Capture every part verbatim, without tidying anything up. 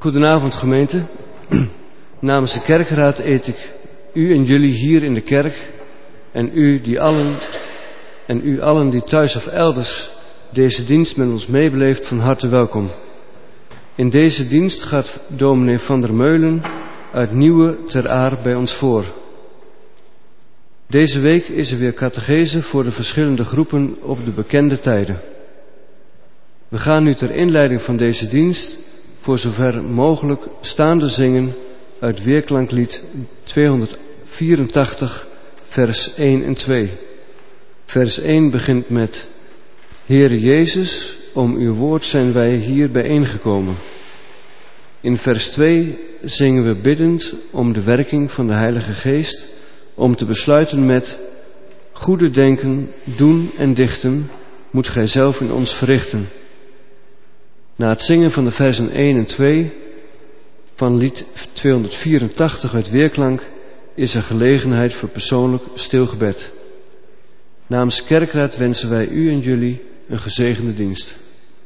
Goedenavond gemeente. Namens de kerkraad eet ik u en jullie hier in de kerk en u die allen en u allen die thuis of elders deze dienst met ons meebeleeft van harte welkom. In deze dienst gaat dominee Van der Meulen uit Nieuwe Ter Aar bij ons voor. Deze week is er weer catechese voor de verschillende groepen op de bekende tijden. We gaan nu ter inleiding van deze dienst voor zover mogelijk staande zingen uit Weerklanklied tweehonderdvierentachtig, vers één en twee. Vers één begint met: Heere Jezus, om uw woord zijn wij hier bijeengekomen. In vers twee zingen we biddend om de werking van de Heilige Geest, om te besluiten met: goede denken, doen en dichten moet gij zelf in ons verrichten. Na het zingen van de versen één en twee van lied tweehonderdvierentachtig uit Weerklank is er gelegenheid voor persoonlijk stilgebed. Namens kerkraad wensen wij u en jullie een gezegende dienst.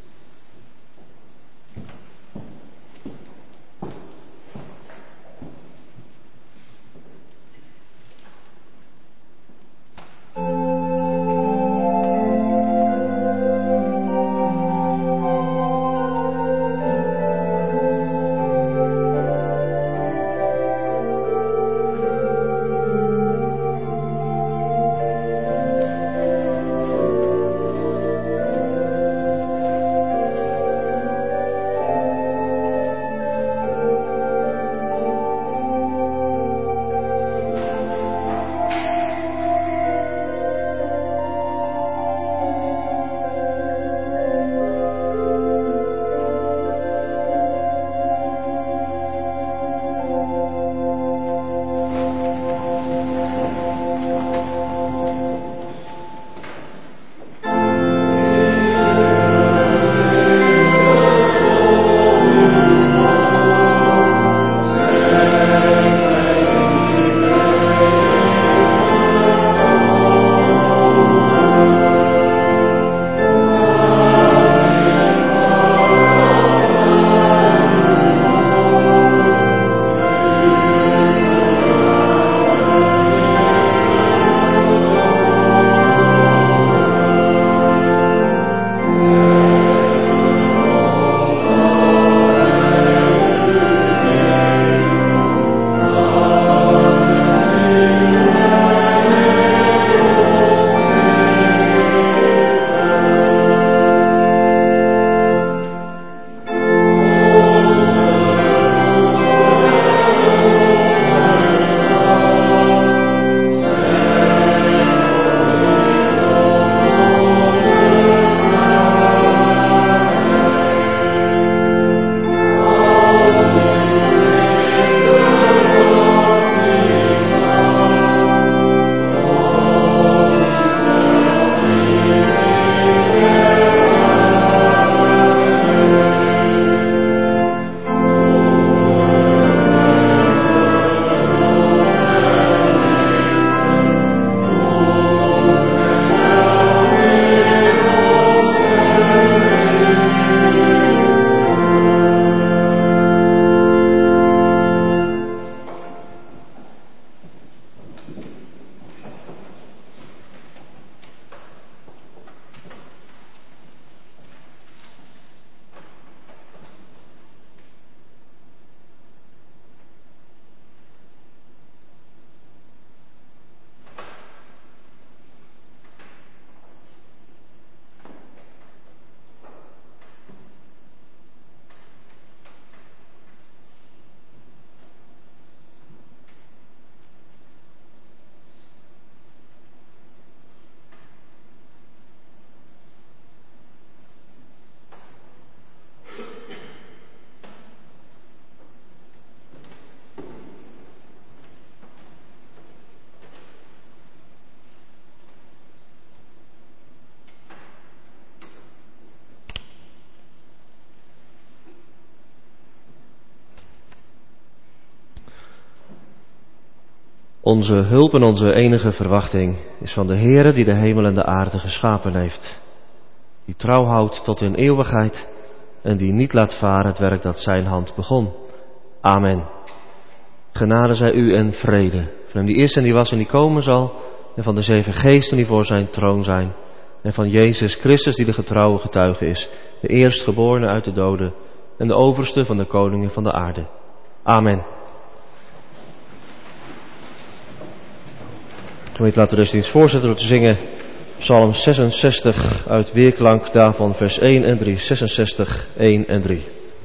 Onze hulp en onze enige verwachting is van de Heere die de hemel en de aarde geschapen heeft. Die trouw houdt tot in eeuwigheid en die niet laat varen het werk dat zijn hand begon. Amen. Genade zij u en vrede, van hem die is en die was en die komen zal, en van de zeven geesten die voor zijn troon zijn, en van Jezus Christus die de getrouwe getuige is, de eerstgeborene uit de doden en de overste van de koningen van de aarde. Amen. Gemeente, laten we dus dienst voorzetten door te zingen Psalm zesenzestig uit weerklank daarvan vers één en drie. zesenzestig, één en drie.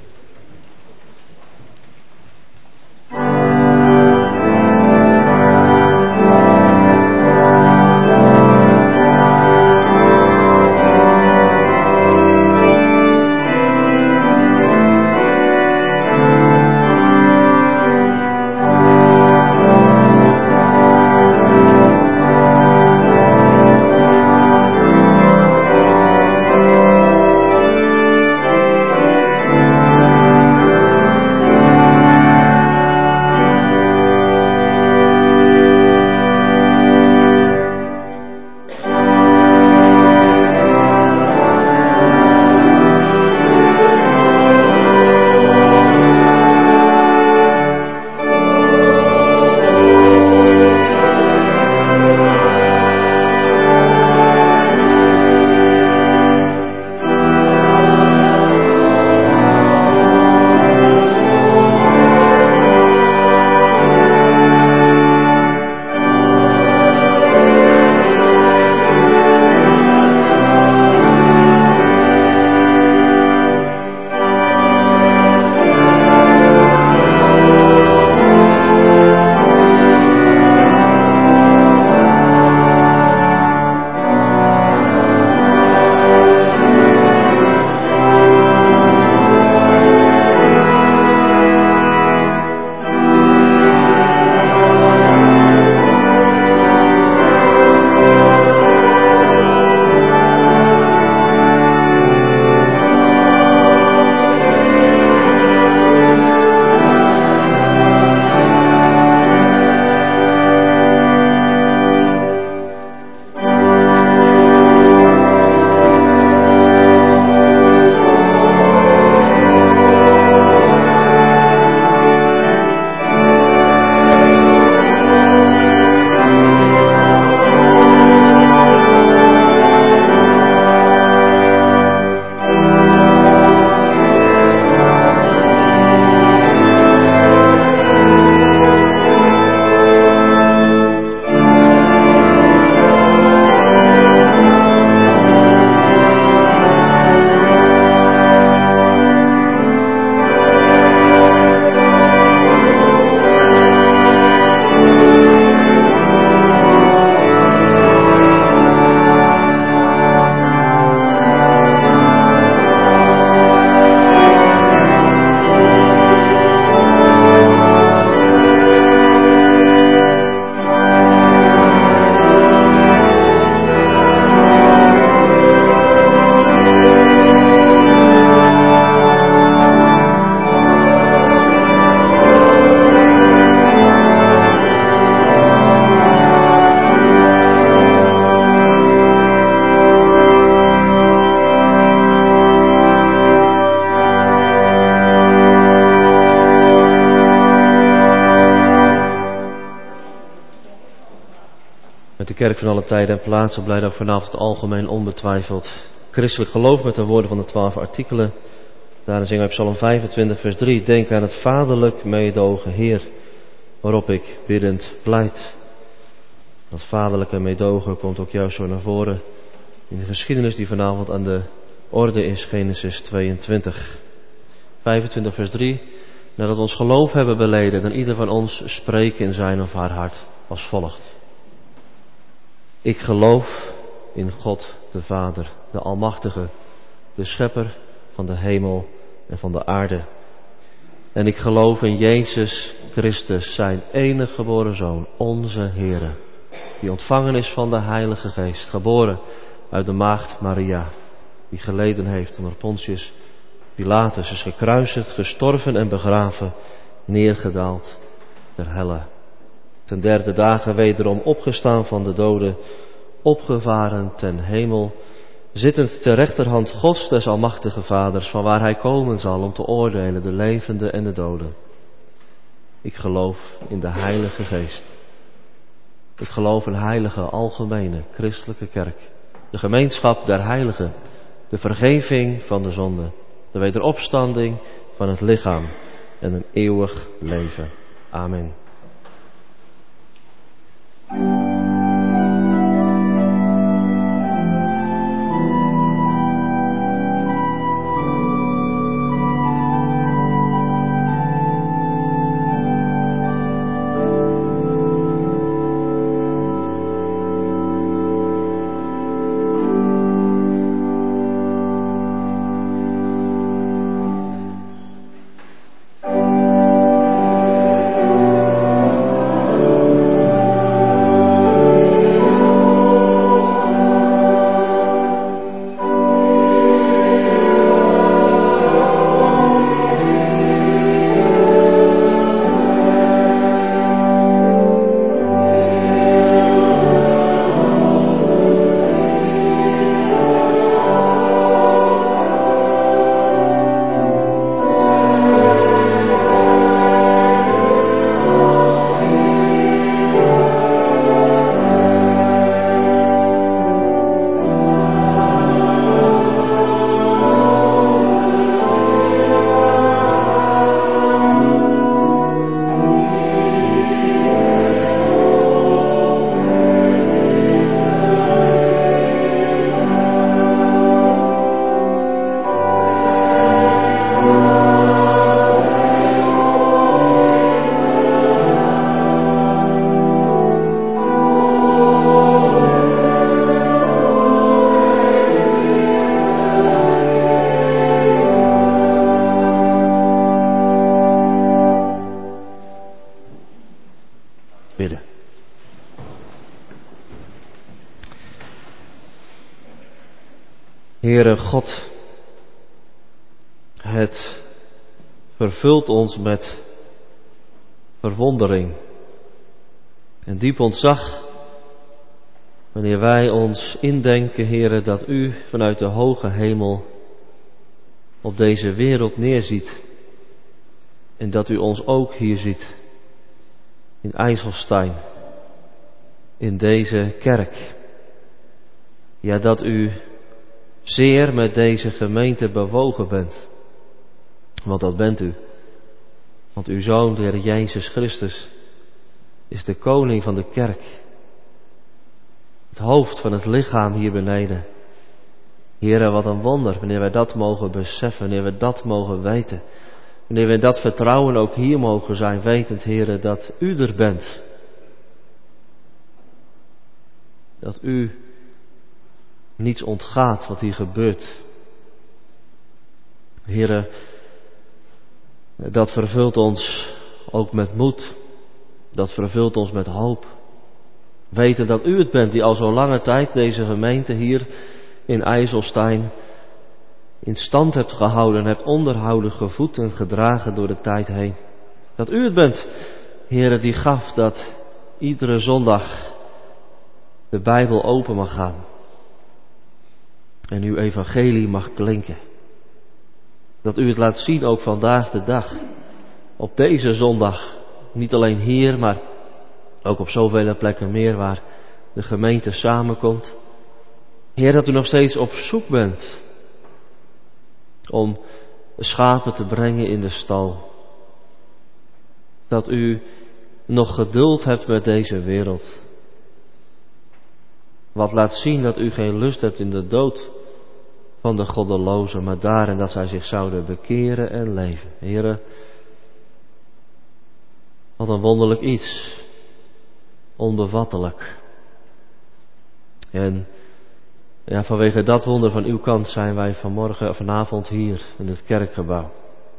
Met de kerk van alle tijden en plaatsen blij dat vanavond het algemeen onbetwijfeld christelijk geloof met de woorden van de twaalf artikelen. Daarin zingen wij Psalm vijfentwintig vers drie. Denk aan het vaderlijk meedogen Heer, waarop ik biddend pleit. Dat vaderlijke meedogen komt ook juist zo naar voren in de geschiedenis die vanavond aan de orde is, Genesis tweeëntwintig. vijfentwintig vers drie. Nadat we ons geloof hebben beleden, dan ieder van ons spreken in zijn of haar hart als volgt. Ik geloof in God de Vader, de Almachtige, de Schepper van de hemel en van de aarde. En ik geloof in Jezus Christus, zijn enige geboren Zoon, onze Heere, die ontvangen is van de Heilige Geest, geboren uit de maagd Maria, die geleden heeft onder Pontius Pilatus, is gekruisigd, gestorven en begraven, neergedaald ter helle. Ten derde dagen wederom opgestaan van de doden, opgevaren ten hemel zittend ter rechterhand Gods des almachtige Vaders, van waar hij komen zal om te oordelen de levenden en de doden. Ik geloof in de Heilige Geest. Ik geloof in heilige, algemene, christelijke kerk. De gemeenschap der heiligen. De vergeving van de zonde. De wederopstanding van het lichaam. En een eeuwig leven. Amen. Bidden. Heere God, het vervult ons met verwondering en diep ontzag wanneer wij ons indenken, Heere, dat U vanuit de hoge hemel op deze wereld neerziet en dat U ons ook hier ziet in IJsselstein, in deze kerk. Ja, dat U zeer met deze gemeente bewogen bent. Want dat bent U. Want Uw Zoon, de Heer Jezus Christus, is de koning van de kerk. Het hoofd van het lichaam hier beneden. Heere, wat een wonder wanneer wij dat mogen beseffen, wanneer we dat mogen weten. Wanneer we in dat vertrouwen ook hier mogen zijn, wetend, Heere, dat U er bent. Dat U niets ontgaat wat hier gebeurt. Heere, dat vervult ons ook met moed. Dat vervult ons met hoop. Weten dat U het bent die al zo lange tijd deze gemeente hier in IJsselstein in stand hebt gehouden, hebt onderhouden, gevoed en gedragen door de tijd heen. Dat U het bent, Heere, die gaf dat iedere zondag de Bijbel open mag gaan. En uw evangelie mag klinken. Dat U het laat zien ook vandaag de dag. Op deze zondag. Niet alleen hier, maar ook op zoveel plekken meer waar de gemeente samenkomt. Heer, dat U nog steeds op zoek bent om schapen te brengen in de stal. Dat U nog geduld hebt met deze wereld. Wat laat zien dat U geen lust hebt in de dood van de goddelozen, maar daarin dat zij zich zouden bekeren en leven. Heere, wat een wonderlijk iets. Onbevattelijk. En ja, vanwege dat wonder van uw kant zijn wij vanmorgen, vanavond hier in het kerkgebouw.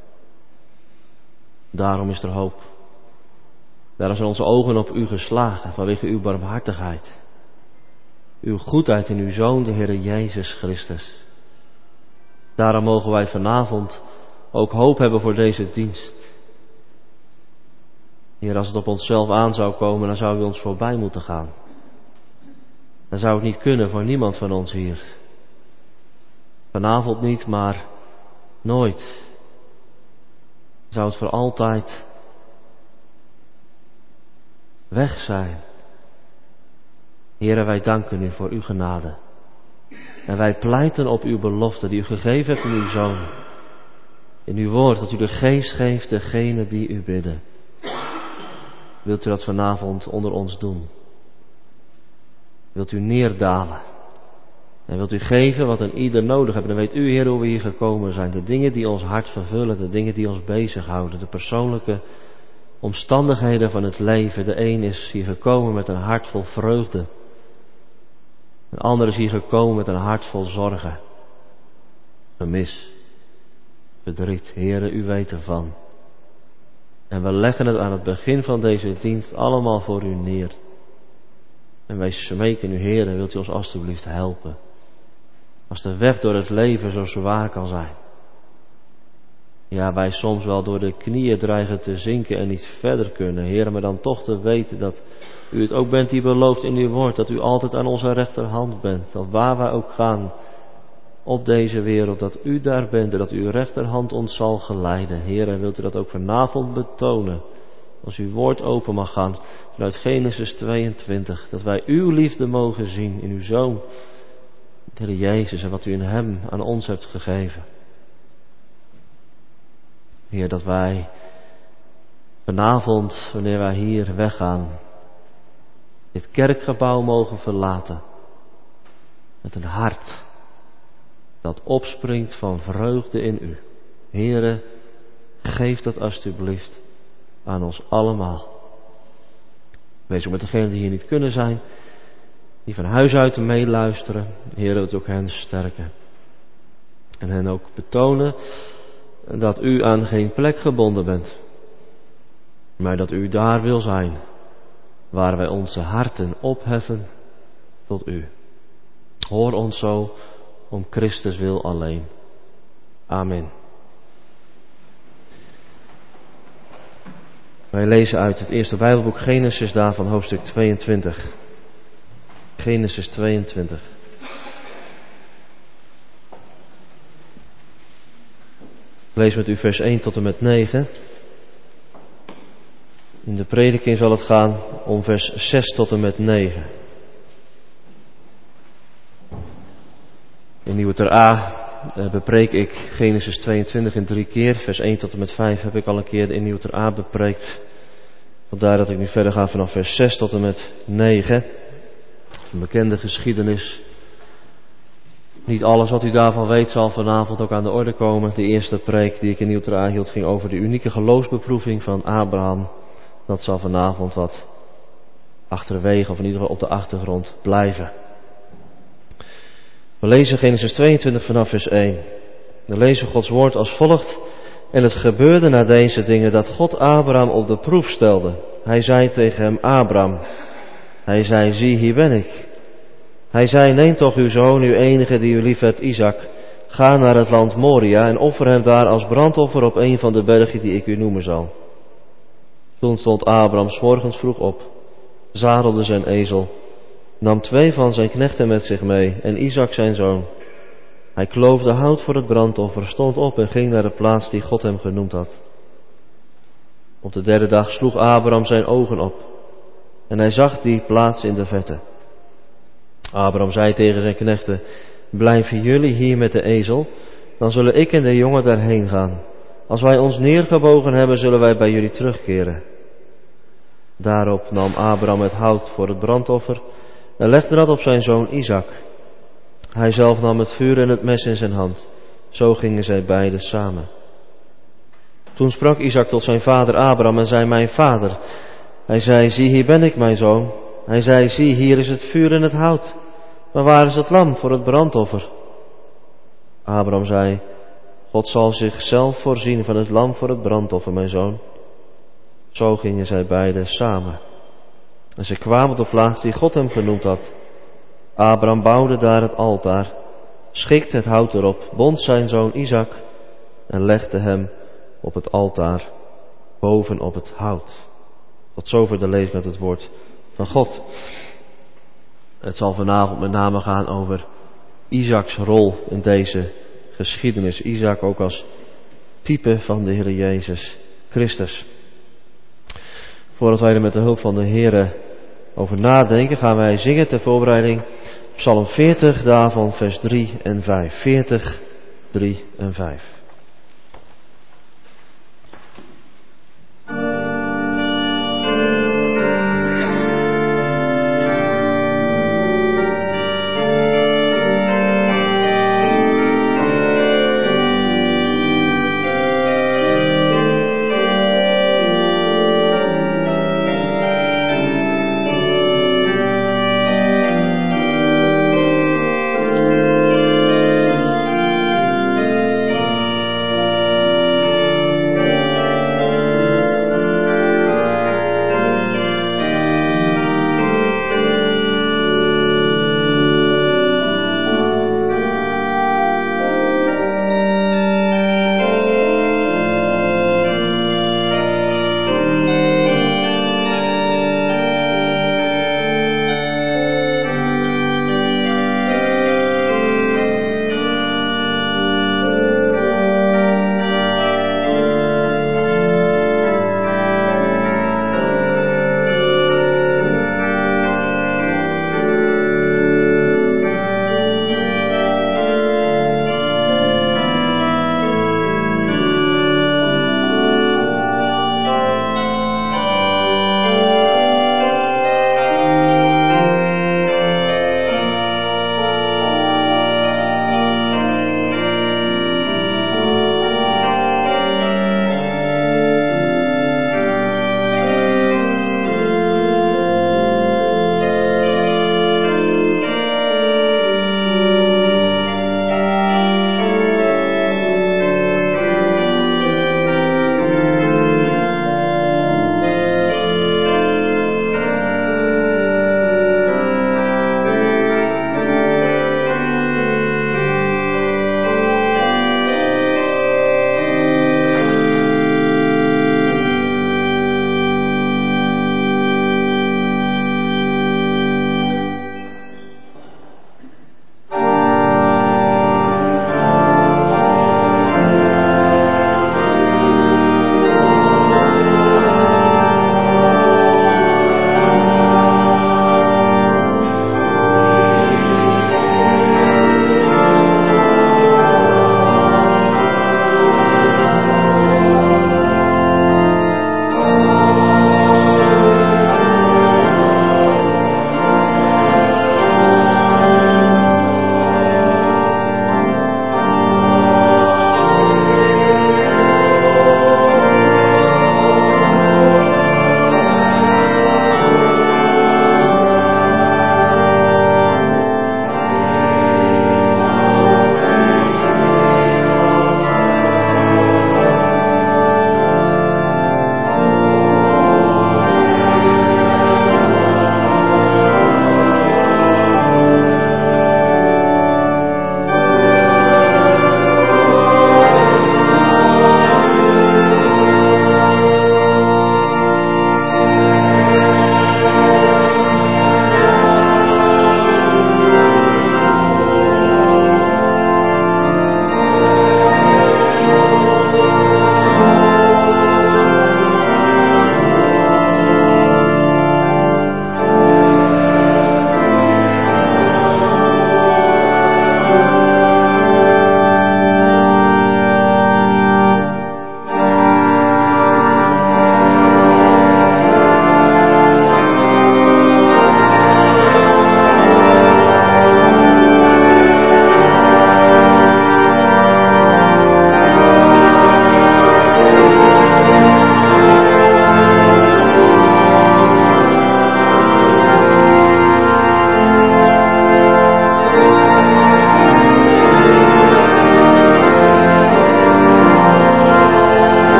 Daarom is er hoop. Daarom zijn onze ogen op u geslagen, vanwege uw barmhartigheid. Uw goedheid in uw Zoon, de Heer Jezus Christus. Daarom mogen wij vanavond ook hoop hebben voor deze dienst. Heer, als het op onszelf aan zou komen, dan zou u ons voorbij moeten gaan. Dan zou het niet kunnen voor niemand van ons hier. vanavond niet, maar nooit. Zou het voor altijd weg zijn. Heere, wij danken u voor uw genade. En wij pleiten op uw belofte die u gegeven hebt in uw Zoon. In uw woord, dat u de geest geeft degene die u bidden. Wilt u dat vanavond onder ons doen? Wilt u neerdalen? En wilt u geven wat een ieder nodig heeft? En dan weet u, Heer, hoe we hier gekomen zijn. De dingen die ons hart vervullen, de dingen die ons bezighouden. De persoonlijke omstandigheden van het leven. De een is hier gekomen met een hart vol vreugde. Een ander is hier gekomen met een hart vol zorgen. Gemis. Verdriet. Heere, u weet ervan. En we leggen het aan het begin van deze dienst allemaal voor u neer. En wij smeken u, Heere, wilt u ons alstublieft helpen. Als de weg door het leven zo zwaar kan zijn. Ja, wij soms wel door de knieën dreigen te zinken en niet verder kunnen. Heere, maar dan toch te weten dat u het ook bent die belooft in uw woord. Dat u altijd aan onze rechterhand bent. Dat waar wij ook gaan op deze wereld, dat u daar bent en dat uw rechterhand ons zal geleiden. Heere, wilt u dat ook vanavond betonen. Als uw woord open mag gaan vanuit Genesis tweeëntwintig. Dat wij uw liefde mogen zien in uw Zoon, de Heer Jezus, en wat u in hem aan ons hebt gegeven. Heer, dat wij vanavond, wanneer wij hier weggaan, dit kerkgebouw mogen verlaten. Met een hart dat opspringt van vreugde in u. Heere, geef dat alstublieft aan ons allemaal. Wees ook met degenen die hier niet kunnen zijn, die van huis uit meeluisteren. Heer, wilt ook hen sterken. En hen ook betonen dat u aan geen plek gebonden bent. Maar dat u daar wil zijn, waar wij onze harten opheffen tot u. Hoor ons zo om Christus wil alleen. Amen. Wij lezen uit het eerste Bijbelboek Genesis, daarvan hoofdstuk tweeëntwintig. Genesis tweeëntwintig. Ik lees met u vers één tot en met negen. In de prediking zal het gaan om vers zes tot en met negen. In Nieuwe Ter A bepreek ik Genesis tweeëntwintig in drie keer. Vers één tot en met vijf heb ik al een keer in Nieuwe Ter A bepreekt. Vandaar dat ik nu verder ga vanaf vers zes tot en met negen. Een bekende geschiedenis. Niet alles wat u daarvan weet zal vanavond ook aan de orde komen. De eerste preek die ik in Nieuwe Ter A hield ging over de unieke geloofsbeproeving van Abraham. Dat zal vanavond wat achterwege, of in ieder geval op de achtergrond blijven. We lezen Genesis tweeëntwintig vanaf vers één. Dan lezen we Gods woord als volgt. En het gebeurde na deze dingen dat God Abraham op de proef stelde. Hij zei tegen hem, Abraham. Hij zei, zie, hier ben ik. Hij zei, neem toch uw zoon, uw enige die u lief hebt, Isaac. Ga naar het land Moria en offer hem daar als brandoffer op een van de bergen die ik u noemen zal. Toen stond Abraham 's morgens vroeg op, zadelde zijn ezel, nam twee van zijn knechten met zich mee en Isaac zijn zoon. Hij kloofde hout voor het brandoffer, stond op en ging naar de plaats die God hem genoemd had. Op de derde dag sloeg Abraham zijn ogen op en hij zag die plaats in de verte. Abraham zei tegen zijn knechten, blijven jullie hier met de ezel, dan zullen ik en de jongen daarheen gaan. Als wij ons neergebogen hebben, zullen wij bij jullie terugkeren. Daarop nam Abraham het hout voor het brandoffer en legde dat op zijn zoon Isaac. Hij zelf nam het vuur en het mes in zijn hand. Zo gingen zij beiden samen. Toen sprak Isaac tot zijn vader Abraham en zei, mijn vader. Hij zei, zie, hier ben ik, mijn zoon. Hij zei, zie, hier is het vuur en het hout. Maar waar is het lam voor het brandoffer? Abraham zei, God zal zichzelf voorzien van het lam voor het brandoffer, mijn zoon. Zo gingen zij beiden samen. En ze kwamen op de plaats die God hem genoemd had. Abraham bouwde daar het altaar, schikte het hout erop, bond zijn zoon Isaac en legde hem op het altaar bovenop het hout. Tot zover de lezing uit het woord van God. Het zal vanavond met name gaan over Isaacs rol in deze geschiedenis. Isaac ook als type van de Heer Jezus Christus. Voordat wij er met de hulp van de Heer over nadenken, gaan wij zingen ter voorbereiding Psalm veertig, daarvan vers drie en vijf. veertig, drie en vijf.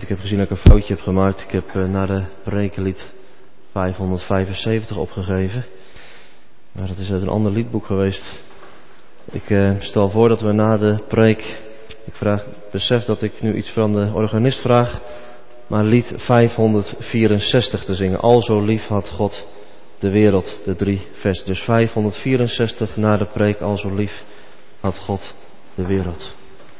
ik heb gezien dat ik een foutje heb gemaakt. Ik heb uh, naar de prekenlied vijfhonderdvijfenzeventig opgegeven. Maar dat is uit een ander liedboek geweest. Ik uh, stel voor dat we na de preek, ik vraag, besef dat ik nu iets van de organist vraag, maar lied vijfhonderdvierenzestig te zingen. Al zo lief had God de wereld, de drie vers. Dus vijfhonderdvierenzestig na de preek, al zo lief had God de wereld.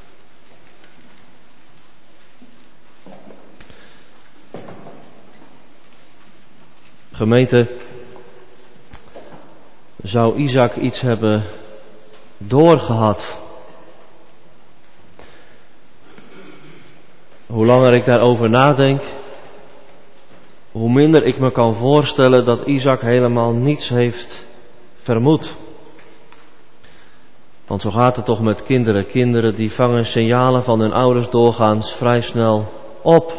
Gemeente, zou Isaac iets hebben doorgehad? Hoe langer ik daarover nadenk, hoe minder ik me kan voorstellen dat Isaac helemaal niets heeft vermoed. Want zo gaat het toch met kinderen. Kinderen die vangen signalen van hun ouders doorgaans vrij snel op.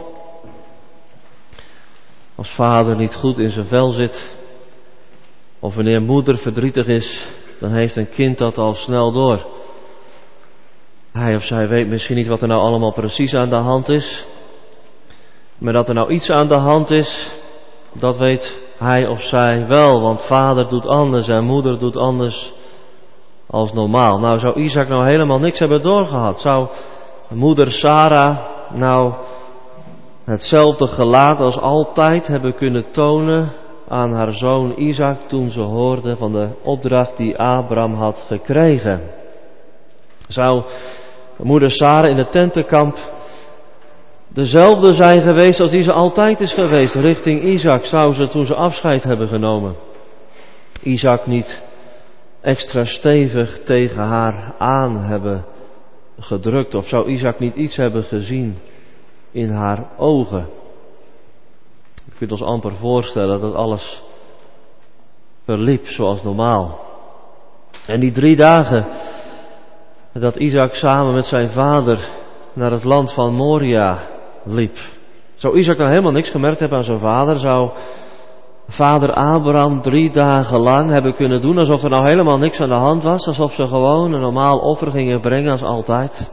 Als vader niet goed in zijn vel zit, of wanneer moeder verdrietig is, dan heeft een kind dat al snel door. Hij of zij weet misschien niet wat er nou allemaal precies aan de hand is. Maar dat er nou iets aan de hand is, dat weet hij of zij wel. Want vader doet anders en moeder doet anders als normaal. Nou, zou Isaac nou helemaal niks hebben doorgehad? Zou moeder Sarah nou hetzelfde gelaat als altijd hebben kunnen tonen aan haar zoon Isaac toen ze hoorde van de opdracht die Abraham had gekregen? Zou moeder Sarah in het tentenkamp dezelfde zijn geweest als die ze altijd is geweest richting Isaac? Zou ze toen ze afscheid hebben genomen Isaac niet extra stevig tegen haar aan hebben gedrukt? Of zou Isaac niet iets hebben gezien in haar ogen? Je kunt ons amper voorstellen dat alles verliep zoals normaal. En die drie dagen dat Isaac samen met zijn vader naar het land van Moria liep. Zou Isaac dan helemaal niks gemerkt hebben aan zijn vader? Zou vader Abraham drie dagen lang hebben kunnen doen alsof er nou helemaal niks aan de hand was? Alsof ze gewoon een normaal offer gingen brengen als altijd?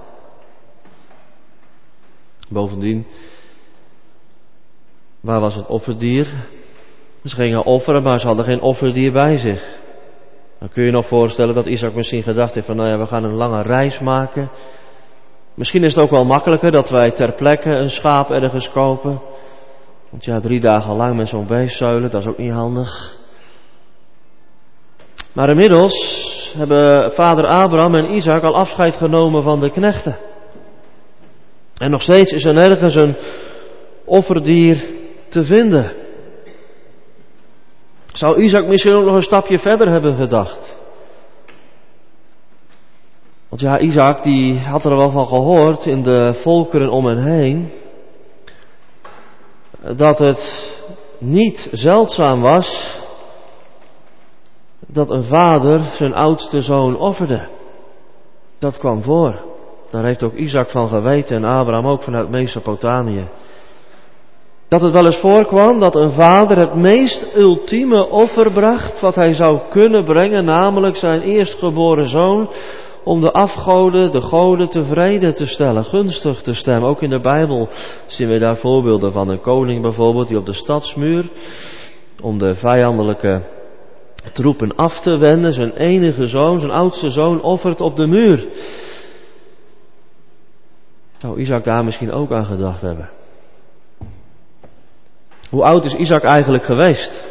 Bovendien, waar was het offerdier? Ze gingen offeren, maar ze hadden geen offerdier bij zich. Dan kun je je nog voorstellen dat Isaac misschien gedacht heeft van, nou ja, we gaan een lange reis maken. Misschien is het ook wel makkelijker dat wij ter plekke een schaap ergens kopen. Want ja, drie dagen lang met zo'n beest zuilen, dat is ook niet handig. Maar inmiddels hebben vader Abraham en Isaac al afscheid genomen van de knechten. En nog steeds is er nergens een offerdier te vinden. Zou Isaac misschien ook nog een stapje verder hebben gedacht? Want ja, Isaac die had er wel van gehoord in de volkeren om hen heen, dat het niet zeldzaam was dat een vader zijn oudste zoon offerde. Dat kwam voor. Daar heeft ook Isaac van geweten en Abraham ook vanuit Mesopotamië. Dat het wel eens voorkwam dat een vader het meest ultieme offer bracht wat hij zou kunnen brengen, namelijk zijn eerstgeboren zoon, om de afgoden, de goden tevreden te stellen, gunstig te stemmen. Ook in de Bijbel zien we daar voorbeelden van. Een koning bijvoorbeeld die op de stadsmuur, om de vijandelijke troepen af te wenden, zijn enige zoon, zijn oudste zoon, offert op de muur. Zou Isaac daar misschien ook aan gedacht hebben? Hoe oud is Isaac eigenlijk geweest?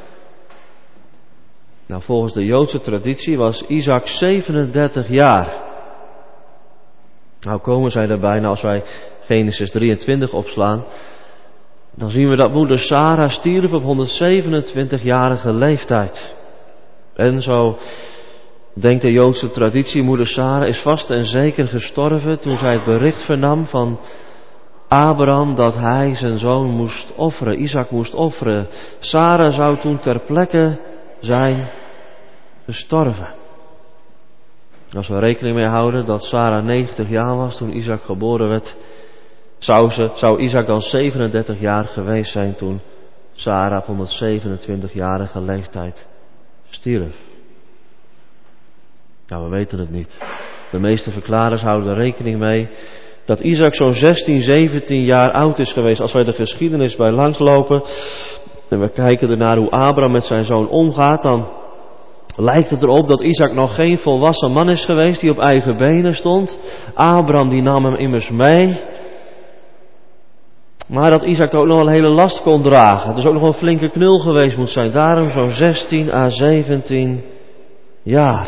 Nou, volgens de Joodse traditie was Isaac zevenendertig jaar. Nou komen zij erbij, nou als wij Genesis drieëntwintig opslaan, dan zien we dat moeder Sarah stierf op honderdzevenentwintigjarige leeftijd. En zo denkt de Joodse traditie, moeder Sarah is vast en zeker gestorven toen zij het bericht vernam van Abraham dat hij zijn zoon moest offeren, Isaac moest offeren. Sarah zou toen ter plekke zijn gestorven. Als we rekening mee houden dat Sarah negentig jaar was toen Isaac geboren werd, zou, ze, zou Isaac dan zevenendertig jaar geweest zijn toen Sarah op honderdzevenentwintigjarige leeftijd stierf. Nou, we weten het niet. De meeste verklarers houden er rekening mee Dat Isaac zo'n zestien, zeventien jaar oud is geweest. Als wij de geschiedenis bij langslopen en we kijken ernaar hoe Abraham met zijn zoon omgaat, dan lijkt het erop dat Isaac nog geen volwassen man is geweest die op eigen benen stond. Abraham die nam hem immers mee. Maar dat Isaac er ook nog een hele last kon dragen. Dus ook nog een flinke knul geweest moet zijn. Daarom zo'n zestien à zeventien jaar.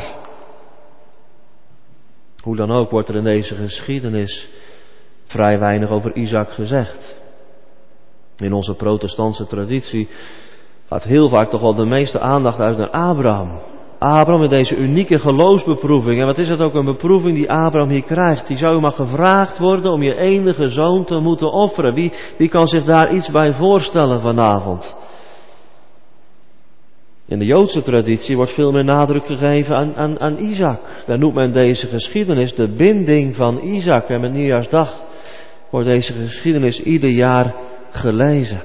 Hoe dan ook wordt er in deze geschiedenis vrij weinig over Isaac gezegd. In onze protestantse traditie gaat heel vaak toch wel de meeste aandacht uit naar Abraham. Abraham in deze unieke geloofsbeproeving. En wat is het ook een beproeving die Abraham hier krijgt? Die zou maar gevraagd worden om je enige zoon te moeten offeren. Wie, wie kan zich daar iets bij voorstellen vanavond? In de Joodse traditie wordt veel meer nadruk gegeven aan, aan, aan Isaac. Daar noemt men deze geschiedenis de binding van Isaac. En met Nieuwjaarsdag wordt deze geschiedenis ieder jaar gelezen.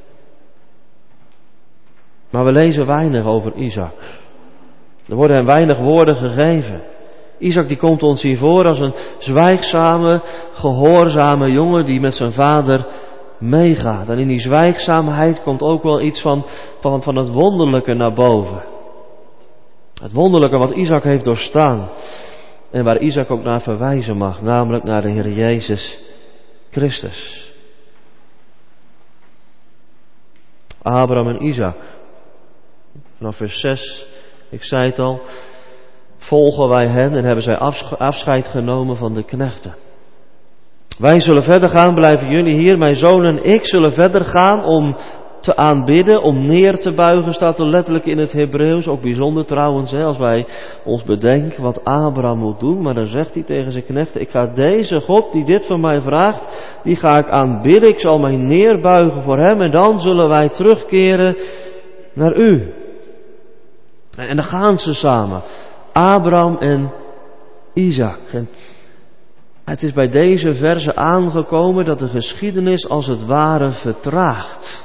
Maar we lezen weinig over Isaac. Er worden hem weinig woorden gegeven. Isaac die komt ons hier voor als een zwijgzame, gehoorzame jongen die met zijn vader meegaat. En in die zwijgzaamheid komt ook wel iets van, van, van het wonderlijke naar boven. Het wonderlijke wat Isaac heeft doorstaan. En waar Isaac ook naar verwijzen mag, namelijk naar de Heer Jezus Christus. Abraham en Isaac. Vanaf vers zes, ik zei het al, volgen wij hen en hebben zij afscheid genomen van de knechten. Wij zullen verder gaan, blijven jullie hier, mijn zoon en ik zullen verder gaan om te aanbidden, om neer te buigen, staat er letterlijk in het Hebreeuws. Ook bijzonder trouwens, hè, als wij ons bedenken wat Abraham moet doen. Maar dan zegt hij tegen zijn knechten, ik ga deze God die dit van mij vraagt, die ga ik aanbidden. Ik zal mij neerbuigen voor hem en dan zullen wij terugkeren naar u. En dan gaan ze samen. Abraham en Isaac. En het is bij deze verse aangekomen dat de geschiedenis als het ware vertraagt.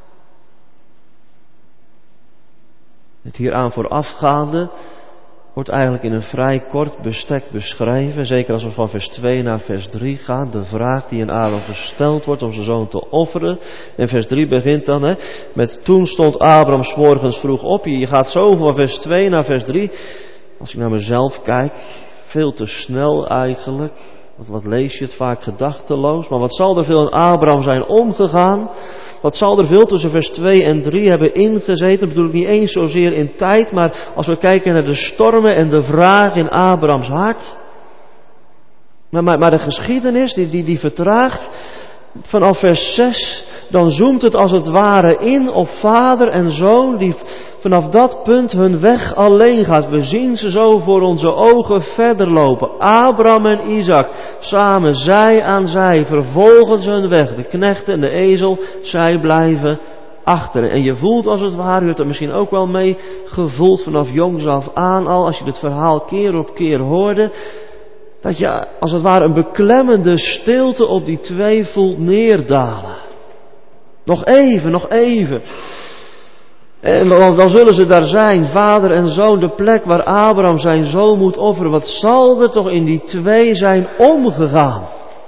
Het hieraan voorafgaande wordt eigenlijk in een vrij kort bestek beschreven. Zeker als we van vers twee naar vers drie gaan. De vraag die aan Abraham gesteld wordt om zijn zoon te offeren. En vers drie begint dan hè, met toen stond Abraham 's morgens vroeg op. Je gaat zo van vers twee naar vers drie. Als ik naar mezelf kijk, veel te snel eigenlijk. Wat, wat lees je het vaak gedachteloos. Maar wat zal er veel in Abraham zijn omgegaan. Wat zal er veel tussen vers twee en drie hebben ingezeten. Dat bedoel ik niet eens zozeer in tijd. Maar als we kijken naar de stormen en de vragen in Abrahams hart. Maar, maar, maar de geschiedenis die, die, die vertraagt vanaf vers zes. Dan zoomt het als het ware in op vader en zoon die vanaf dat punt hun weg alleen gaat. We zien ze zo voor onze ogen verder lopen. Abraham en Isaac samen, zij aan zij, vervolgen ze hun weg. De knecht en de ezel, zij blijven achter. En je voelt als het ware, je hebt er misschien ook wel mee gevoeld vanaf jongs af aan al, als je het verhaal keer op keer hoorde, dat je als het ware een beklemmende stilte op die twee voelt neerdalen. Nog even, nog even. En dan, dan zullen ze daar zijn, vader en zoon, de plek waar Abraham zijn zoon moet offeren. Wat zal er toch in die twee zijn omgegaan?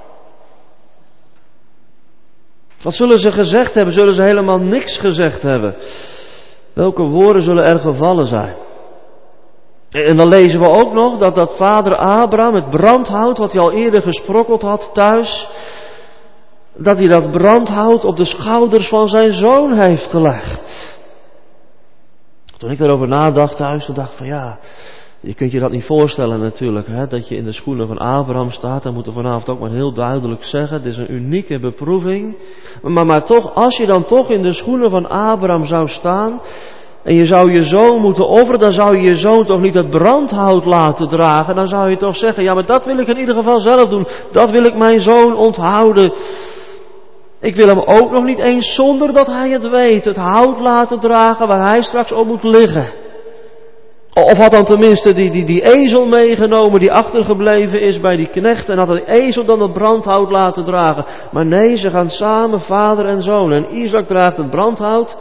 Wat zullen ze gezegd hebben? Zullen ze helemaal niks gezegd hebben? Welke woorden zullen er gevallen zijn? En dan lezen we ook nog dat, dat vader Abraham het brandhout wat hij al eerder gesprokkeld had thuis, dat hij dat brandhout op de schouders van zijn zoon heeft gelegd. Toen ik daarover nadacht thuis, toen dacht ik van ja, je kunt je dat niet voorstellen natuurlijk, hè, dat je in de schoenen van Abraham staat. Dat moeten we vanavond ook maar heel duidelijk zeggen. Het is een unieke beproeving. Maar, maar toch, als je dan toch in de schoenen van Abraham zou staan en je zou je zoon moeten offeren, dan zou je je zoon toch niet het brandhout laten dragen. Dan zou je toch zeggen, ja maar dat wil ik in ieder geval zelf doen. Dat wil ik mijn zoon onthouden. Ik wil hem ook nog niet eens zonder dat hij het weet, het hout laten dragen waar hij straks op moet liggen. Of had dan tenminste die, die, die ezel meegenomen die achtergebleven is bij die knecht en had de ezel dan het brandhout laten dragen. Maar nee, ze gaan samen, vader en zoon. En Isaac draagt het brandhout.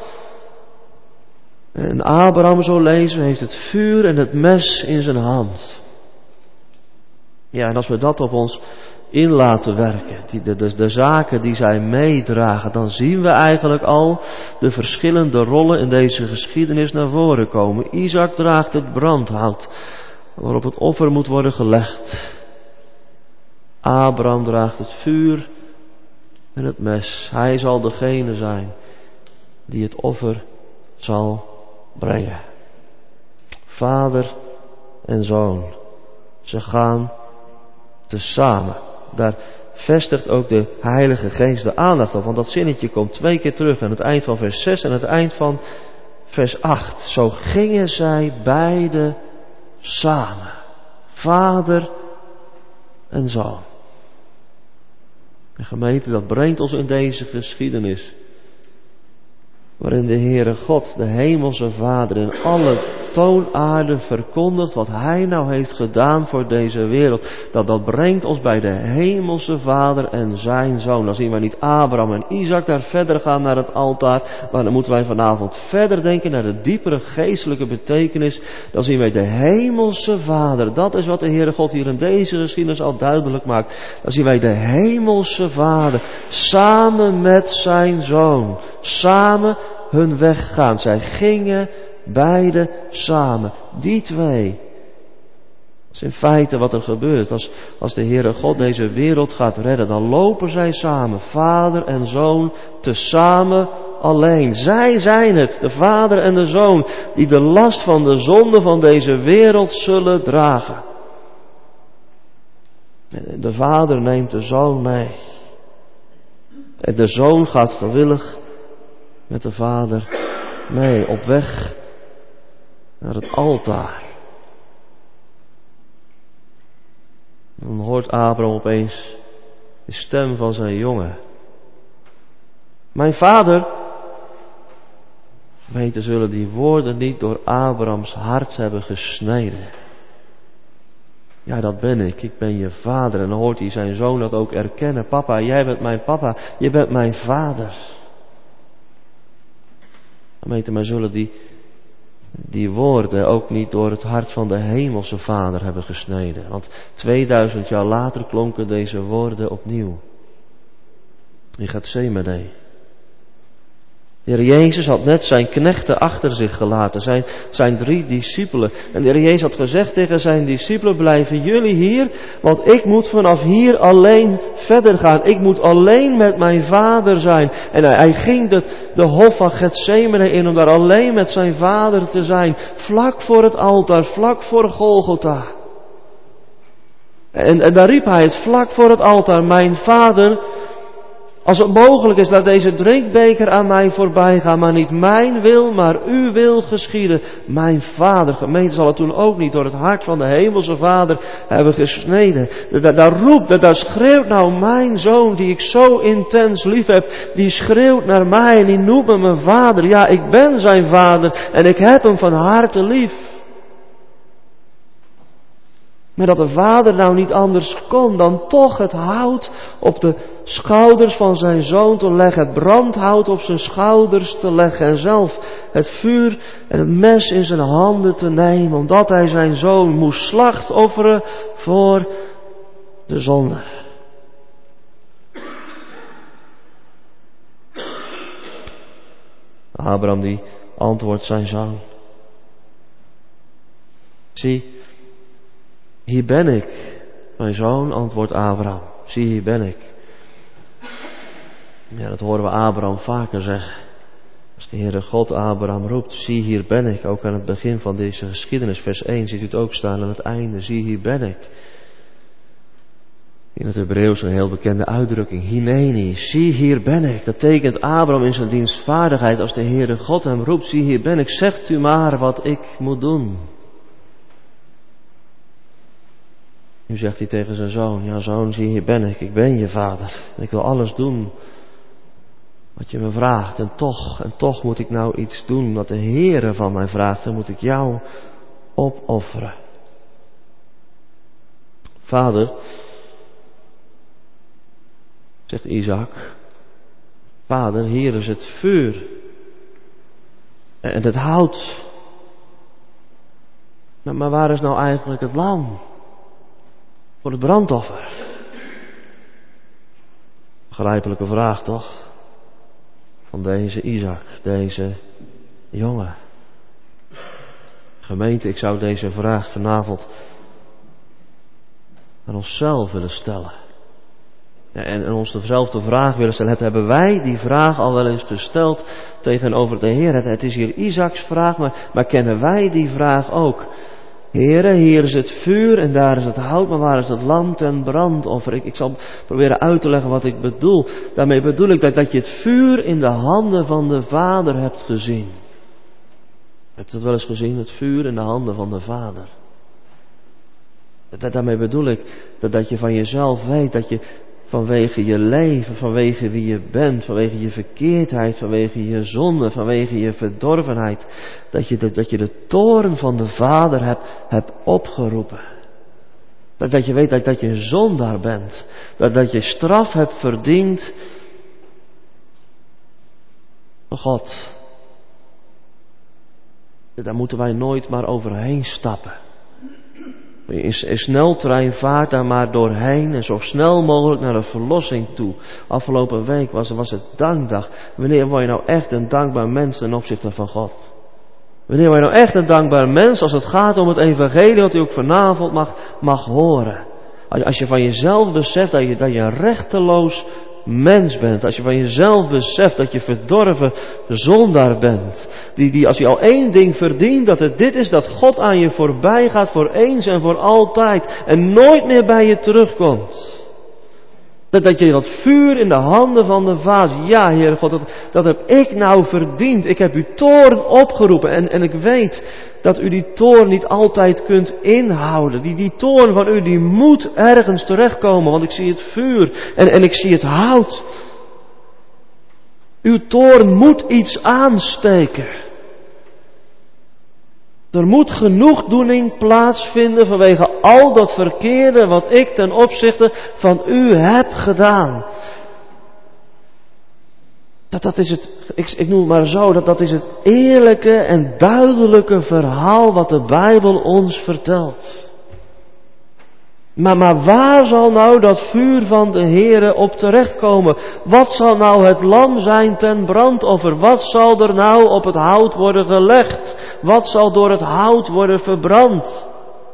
En Abraham, zo lezen we, heeft het vuur en het mes in zijn hand. Ja, en als we dat op ons in laten werken. Die, de, de, de zaken die zij meedragen. Dan zien we eigenlijk al de verschillende rollen in deze geschiedenis naar voren komen. Isaac draagt het brandhout waarop het offer moet worden gelegd. Abraham draagt het vuur en het mes. Hij zal degene zijn die het offer zal brengen. Vader en zoon. Ze gaan tezamen. Daar vestigt ook de Heilige Geest de aandacht op. Want dat zinnetje komt twee keer terug aan het eind van vers zes en het eind van vers acht. Zo gingen zij beide samen. Vader en zoon. De gemeente, dat brengt ons in deze geschiedenis. Waarin de Heere God, de Hemelse Vader, in alle toonaarden verkondigt wat Hij nou heeft gedaan voor deze wereld. Dat dat brengt ons bij de Hemelse Vader en zijn Zoon. Dan zien wij niet Abraham en Isaac daar verder gaan naar het altaar. Maar dan moeten wij vanavond verder denken naar de diepere geestelijke betekenis. Dan zien wij de Hemelse Vader. Dat is wat de Heere God hier in deze geschiedenis al duidelijk maakt. Dan zien wij de Hemelse Vader samen met zijn Zoon. Samen hun weg gaan. Zij gingen beide samen. Die twee. Dat is in feite wat er gebeurt. Als, als de Heere God deze wereld gaat redden, dan lopen zij samen. Vader en Zoon tezamen alleen. Zij zijn het, de Vader en de Zoon, die de last van de zonde van deze wereld zullen dragen. En de Vader neemt de Zoon mee. En de Zoon gaat gewillig met de Vader mee op weg naar het altaar. Dan hoort Abraham opeens de stem van zijn jongen. Mijn vader. Weten zullen die woorden niet door Abrahams hart hebben gesneden. Ja, dat ben ik. Ik ben je vader. En dan hoort hij zijn zoon dat ook erkennen. Papa, jij bent mijn papa. Je bent mijn vader. Gemeente, maar zullen die, die woorden ook niet door het hart van de Hemelse Vader hebben gesneden. Want tweeduizend jaar later klonken deze woorden opnieuw. In Getsemane. De Heer Jezus had net zijn knechten achter zich gelaten, zijn, zijn drie discipelen. En de Heer Jezus had gezegd tegen zijn discipelen, blijven jullie hier, want ik moet vanaf hier alleen verder gaan. Ik moet alleen met mijn vader zijn. En hij, hij ging de, de hof van Getsemane in om daar alleen met zijn vader te zijn. Vlak voor het altaar, vlak voor Golgotha. En, en daar riep hij het vlak voor het altaar, mijn vader, als het mogelijk is, laat deze drinkbeker aan mij voorbij gaan, maar niet mijn wil, maar uw wil geschieden. Mijn vader, gemeente, zal het toen ook niet door het hart van de Hemelse Vader hebben gesneden. Daar, daar roept, daar schreeuwt nou mijn zoon, die ik zo intens lief heb, die schreeuwt naar mij en die noemt me mijn vader. Ja, ik ben zijn vader en ik heb hem van harte lief. Maar dat de vader nou niet anders kon dan toch het hout op de schouders van zijn zoon te leggen. Het brandhout op zijn schouders te leggen. En zelf het vuur en het mes in zijn handen te nemen. Omdat hij zijn zoon moest slachtofferen voor de zonde. Abraham die antwoordt zijn zoon. Zie, hier ben ik, mijn zoon, antwoordt Abraham. Zie, hier ben ik. Ja, dat horen we Abraham vaker zeggen. Als de Heere God Abraham roept, zie, hier ben ik. Ook aan het begin van deze geschiedenis, vers één, ziet u het ook staan aan het einde. Zie, hier ben ik. In het Hebreeuws een heel bekende uitdrukking, hineni, zie, hier ben ik. Dat tekent Abraham in zijn dienstvaardigheid. Als de Heere God hem roept, zie, hier ben ik. Zegt u maar wat ik moet doen. Nu zegt hij tegen zijn zoon, ja zoon, zie, hier ben ik, ik ben je vader. Ik wil alles doen wat je me vraagt. En toch, en toch moet ik nou iets doen wat de Heere van mij vraagt. Dan moet ik jou opofferen. Vader, zegt Isaac, vader, hier is het vuur en het hout. Maar, maar waar is nou eigenlijk het lam? Voor het brandoffer. Begrijpelijke vraag toch? Van deze Isaac, deze jongen. Gemeente, ik zou deze vraag vanavond aan onszelf willen stellen. En, en ons dezelfde vraag willen stellen. Hebben wij die vraag al wel eens gesteld tegenover de Heer? Het, het is hier Isaacs vraag, maar, maar kennen wij die vraag ook? Heere, hier is het vuur en daar is het hout, maar waar is het lam ten brandoffer? Ik, ik zal proberen uit te leggen wat ik bedoel. Daarmee bedoel ik dat, dat je het vuur in de handen van de Vader hebt gezien. Heb je dat wel eens gezien? Het vuur in de handen van de Vader. Dat, daarmee bedoel ik dat, dat je van jezelf weet, dat je vanwege je leven, vanwege wie je bent, vanwege je verkeerdheid, vanwege je zonde, vanwege je verdorvenheid, dat je de, dat je de toorn van de Vader hebt, hebt opgeroepen. Dat, dat je weet dat, dat je een zondaar bent, dat, dat je straf hebt verdiend van God. Daar moeten wij nooit maar overheen stappen. In sneltrein vaart daar maar doorheen en zo snel mogelijk naar de verlossing toe. Afgelopen week was, was het dankdag. Wanneer word je nou echt een dankbaar mens ten opzichte van God? Wanneer word je nou echt een dankbaar mens als het gaat om het evangelie wat u ook vanavond mag, mag horen? Als je van jezelf beseft dat je, dat je een rechteloos mens bent. Als je van jezelf beseft dat je verdorven zondaar bent. Die, die als je al één ding verdient, dat het dit is dat God aan je voorbij gaat voor eens en voor altijd. En nooit meer bij je terugkomt. Dat, dat je dat vuur in de handen van de Vader. Ja, Heere God, dat, dat heb ik nou verdiend. Ik heb uw toorn opgeroepen. En, en ik weet dat u die toorn niet altijd kunt inhouden. Die, die toorn van u, die moet ergens terechtkomen. Want ik zie het vuur en, en ik zie het hout. Uw toorn moet iets aansteken. Er moet genoegdoening plaatsvinden vanwege al dat verkeerde wat ik ten opzichte van u heb gedaan. Dat, dat is het, ik, ik noem het maar zo, dat, dat is het eerlijke en duidelijke verhaal wat de Bijbel ons vertelt. Maar, maar waar zal nou dat vuur van de Heere op terechtkomen? Wat zal nou het lam zijn ten brandoffer? Wat zal er nou op het hout worden gelegd? Wat zal door het hout worden verbrand?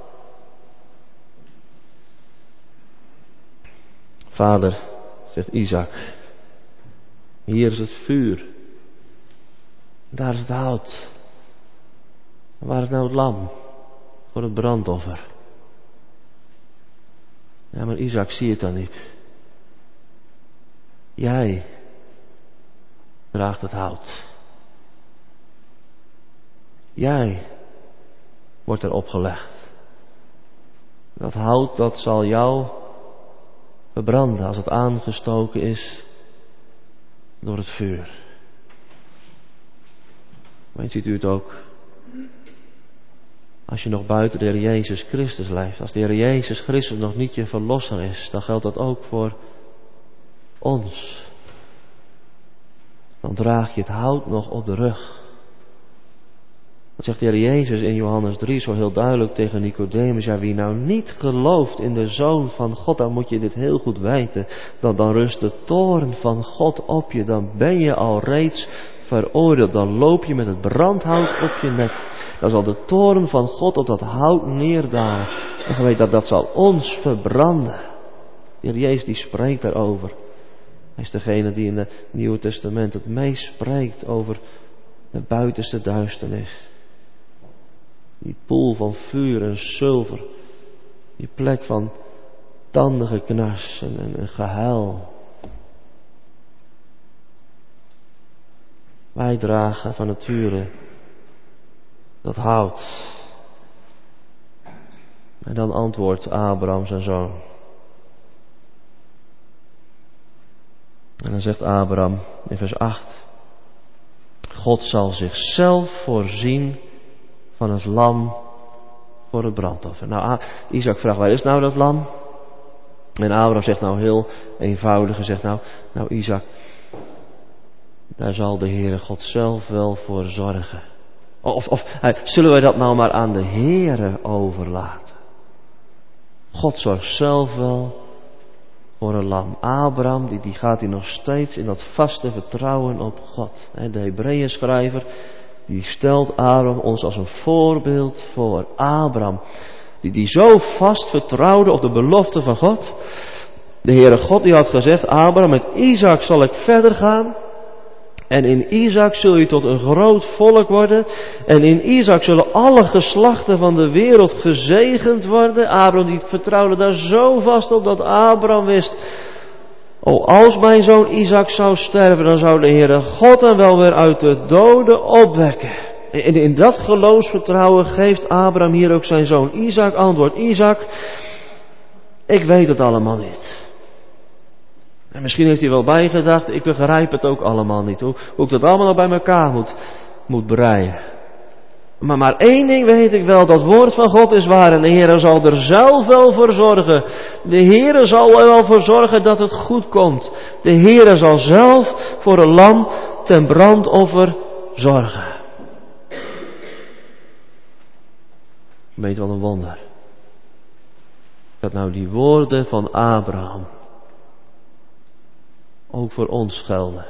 Vader, zegt Isaac, hier is het vuur. Daar is het hout. Waar is nou het lam? Voor het brandoffer. Ja, maar Isaac, zie het dan niet. Jij draagt het hout. Jij wordt er opgelegd. Dat hout, dat zal jou verbranden als het aangestoken is door het vuur. Maar ziet u het ook? Als je nog buiten de Heer Jezus Christus leeft, als de Heer Jezus Christus nog niet je verlosser is, dan geldt dat ook voor ons. Dan draag je het hout nog op de rug. Dat zegt de Heer Jezus in Johannes drie zo heel duidelijk tegen Nicodemus. Ja, wie nou niet gelooft in de Zoon van God, dan moet je dit heel goed weten. Dan, dan rust de toorn van God op je. Dan ben je al reeds veroordeeld. Dan loop je met het brandhout op je nek. Dan zal de toorn van God op dat hout neerdalen. En je weet dat dat zal ons verbranden. De Heer Jezus die spreekt daarover. Hij is degene die in het Nieuwe Testament het meest spreekt over de buitenste duisternis. Die poel van vuur en zilver. Die plek van tandengeknars en, en, en gehuil. Wij dragen van nature dat hout. En dan antwoordt Abraham zijn zoon. En dan zegt Abraham in vers acht. God zal zichzelf voorzien van het lam voor het brandoffer. Nou, Isaac vraagt, waar is nou dat lam? En Abraham zegt nou heel eenvoudig, gezegd, nou, nou Isaac, daar zal de Heere God zelf wel voor zorgen. Of, of zullen wij dat nou maar aan de Heere overlaten? God zorgt zelf wel voor een lam. Abraham, die, die gaat hier nog steeds in dat vaste vertrouwen op God. De Hebreeën schrijver, die stelt Abraham ons als een voorbeeld voor. Abraham, die, die zo vast vertrouwde op de belofte van God. De Heere God die had gezegd, Abraham, met Isaac zal ik verder gaan. En in Isaac zul je tot een groot volk worden. En in Isaac zullen alle geslachten van de wereld gezegend worden. Abraham die vertrouwde daar zo vast op dat Abraham wist, oh, als mijn zoon Isaac zou sterven, dan zou de Heere God hem wel weer uit de doden opwekken. En in dat geloofsvertrouwen geeft Abraham hier ook zijn zoon Isaac antwoord. Isaac, ik weet het allemaal niet. En misschien heeft hij wel bijgedacht, ik begrijp het ook allemaal niet. Hoe, hoe ik dat allemaal nog bij elkaar moet, moet breien. Maar, maar één ding weet ik wel, dat woord van God is waar. En de Heer zal er zelf wel voor zorgen. De Heer zal er wel voor zorgen dat het goed komt. De Heer zal zelf voor een lam ten brandoffer zorgen. Weet wat een wonder. Dat nou die woorden van Abraham ook voor ons gelden.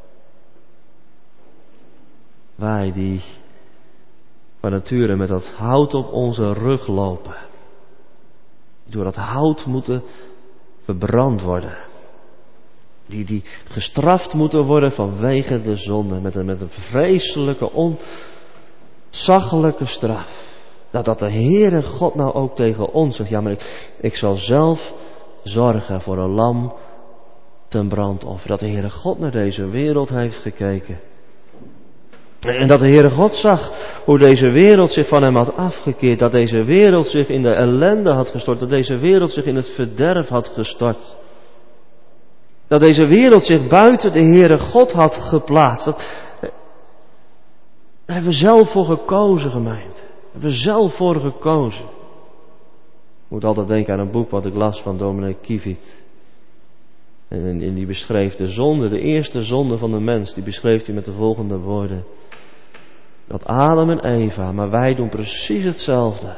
Wij die van nature met dat hout op onze rug lopen. Die door dat hout moeten verbrand worden. Die, die gestraft moeten worden vanwege de zonde. Met een, met een vreselijke, ontzaglijke straf. Dat, dat de Heere God nou ook tegen ons zegt. Ja, maar ik, ik zal zelf zorgen voor een lam ten brandoffer. Dat de Heere God naar deze wereld heeft gekeken. En dat de Heere God zag hoe deze wereld zich van hem had afgekeerd. Dat deze wereld zich in de ellende had gestort. Dat deze wereld zich in het verderf had gestort. Dat deze wereld zich buiten de Heere God had geplaatst. Dat, daar hebben we zelf voor gekozen, gemeente. Daar hebben we zelf voor gekozen. Ik moet altijd denken aan een boek wat ik las van dominee Kieviet. En, en die beschreef de zonde, de eerste zonde van de mens. Die beschreef hij met de volgende woorden. Dat Adam en Eva, maar wij doen precies hetzelfde.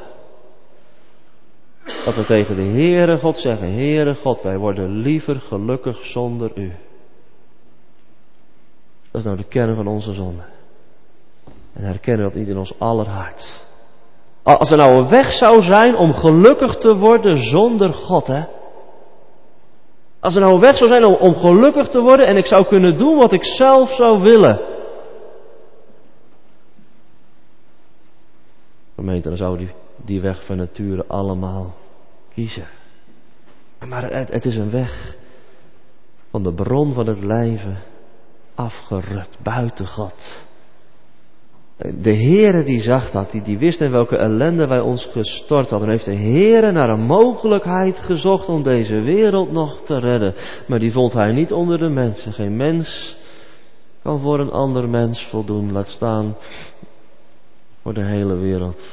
Dat we tegen de Heere God zeggen, Heere God, wij worden liever gelukkig zonder u. Dat is nou de kern van onze zonde. En herkennen dat niet in ons aller hart. Als er nou een weg zou zijn om gelukkig te worden zonder God, hè. Als er nou een weg zou zijn om, om gelukkig te worden en ik zou kunnen doen wat ik zelf zou willen. Gemeente, dan zou die, die weg van nature allemaal kiezen. Maar het, het is een weg van de bron van het leven afgerukt, buiten God. De Heere die zag dat, die, die wist in welke ellende wij ons gestort hadden. En heeft de Heere naar een mogelijkheid gezocht om deze wereld nog te redden. Maar die vond hij niet onder de mensen. Geen mens kan voor een ander mens voldoen, laat staan voor de hele wereld.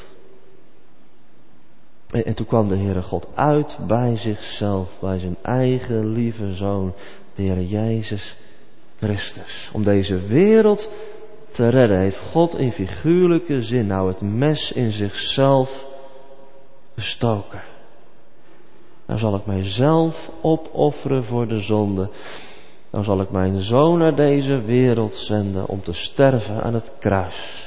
En, en toen kwam de Heere God uit bij zichzelf, bij zijn eigen lieve Zoon, de Heere Jezus Christus. Om deze wereld te redden heeft God in figuurlijke zin nou het mes in zichzelf gestoken. Nou zal ik mijzelf opofferen voor de zonde. Nou zal ik mijn Zoon naar deze wereld zenden om te sterven aan het kruis.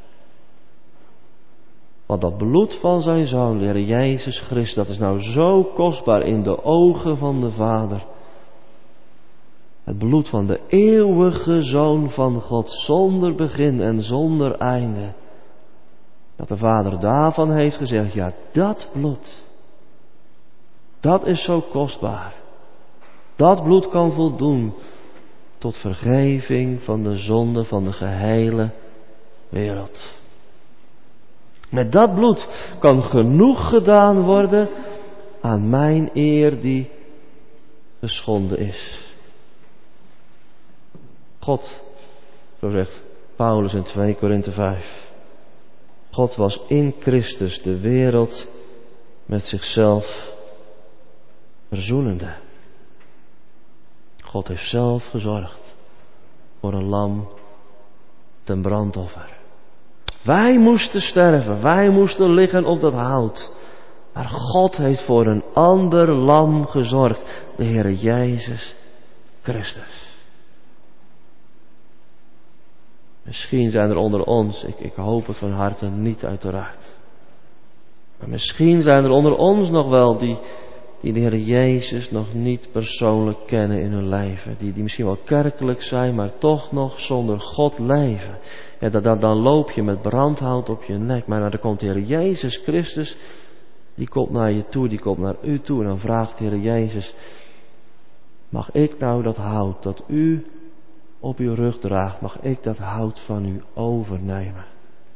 Want dat bloed van zijn Zoon, de Heer Jezus Christus, dat is nou zo kostbaar in de ogen van de Vader. Het bloed van de eeuwige Zoon van God, zonder begin en zonder einde. Dat de Vader daarvan heeft gezegd, ja, dat bloed, dat is zo kostbaar. Dat bloed kan voldoen tot vergeving van de zonde van de gehele wereld. Met dat bloed kan genoeg gedaan worden aan mijn eer die geschonden is. God, zo zegt Paulus in twee Korinthe vijf. God was in Christus de wereld met zichzelf verzoenende. God heeft zelf gezorgd voor een lam ten brandoffer. Wij moesten sterven, wij moesten liggen op dat hout. Maar God heeft voor een ander lam gezorgd. De Heere Jezus Christus. Misschien zijn er onder ons, ik, ik hoop het van harte niet uiteraard. Maar misschien zijn er onder ons nog wel die, die de Heer Jezus nog niet persoonlijk kennen in hun leven. Die, die misschien wel kerkelijk zijn, maar toch nog zonder God leven. Ja, dan, dan, dan loop je met brandhout op je nek. Maar dan komt de Heer Jezus Christus, die komt naar je toe, die komt naar u toe. En dan vraagt de Heer Jezus, mag ik nou dat hout dat u op uw rug draagt, mag ik dat hout van u overnemen?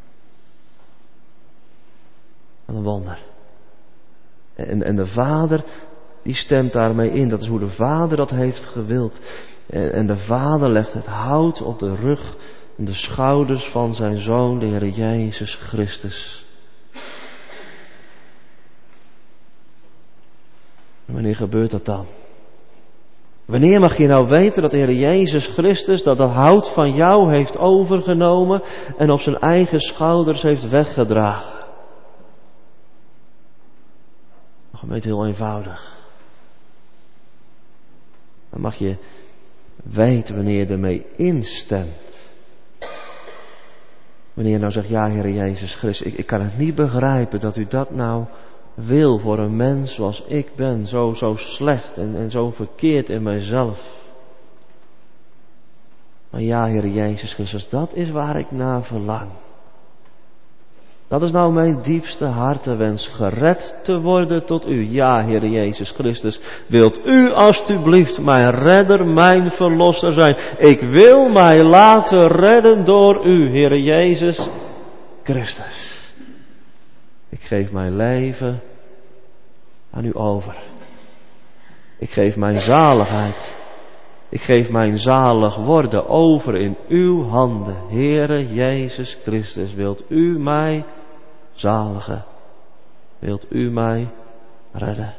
Wat een wonder. En, en de Vader, die stemt daarmee in. Dat is hoe de Vader dat heeft gewild. En, en de Vader legt het hout op de rug en de schouders van zijn Zoon, de Heer Jezus Christus. En wanneer gebeurt dat dan? Wanneer mag je nou weten dat de Heer Jezus Christus dat dat hout van jou heeft overgenomen en op zijn eigen schouders heeft weggedragen? Nog een beetje heel eenvoudig. Dan mag je weten wanneer je ermee instemt. Wanneer je nou zegt, ja Heer Jezus Christus, ik, ik kan het niet begrijpen dat u dat nou wil voor een mens zoals ik ben, zo, zo slecht en, en zo verkeerd in mijzelf. Maar ja, Heer Jezus Christus, dat is waar ik naar verlang. Dat is nou mijn diepste hartenwens, gered te worden tot u. Ja, Heer Jezus Christus, wilt u alstublieft mijn redder, mijn verlosser zijn. Ik wil mij laten redden door u, Heer Jezus Christus. Ik geef mijn leven aan u over. Ik geef mijn zaligheid. Ik geef mijn zalig worden over in uw handen. Heere Jezus Christus, wilt u mij zaligen? Wilt u mij redden?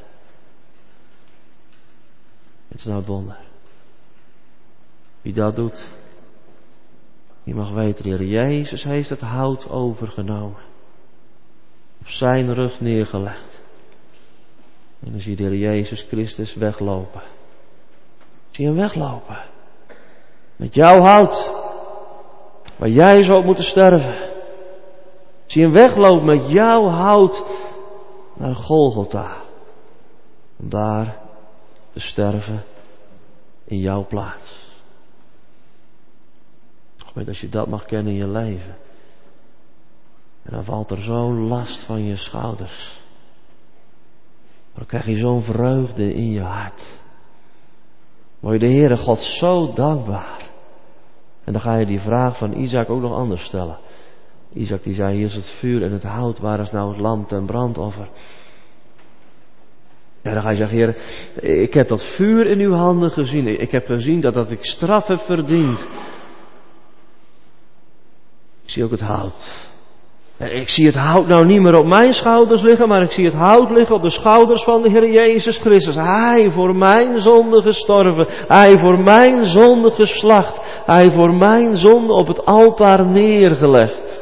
Het is nou het wonder. Wie dat doet, die mag weten, de Heer Jezus heeft het hout overgenomen. Op zijn rug neergelegd. En dan zie je de Heer Jezus Christus weglopen. Zie je hem weglopen. Met jouw hout. Waar jij zou moeten sterven. Zie je hem weglopen met jouw hout. Naar Golgotha. Om daar te sterven. In jouw plaats. Weet, als je dat mag kennen in je leven. En dan valt er zo'n last van je schouders. Dan krijg je zo'n vreugde in je hart. Word je de Heere God zo dankbaar. En dan ga je die vraag van Isaac ook nog anders stellen. Isaac die zei, hier is het vuur en het hout, waar is nou het lam ten brandoffer? Ja, dan ga je zeggen, Heer, ik heb dat vuur in uw handen gezien. Ik heb gezien dat, dat ik straf heb verdiend. Ik zie ook het hout. Ik zie het hout nou niet meer op mijn schouders liggen, maar ik zie het hout liggen op de schouders van de Heer Jezus Christus. Hij voor mijn zonde gestorven. Hij voor mijn zonde geslacht. Hij voor mijn zonde op het altaar neergelegd.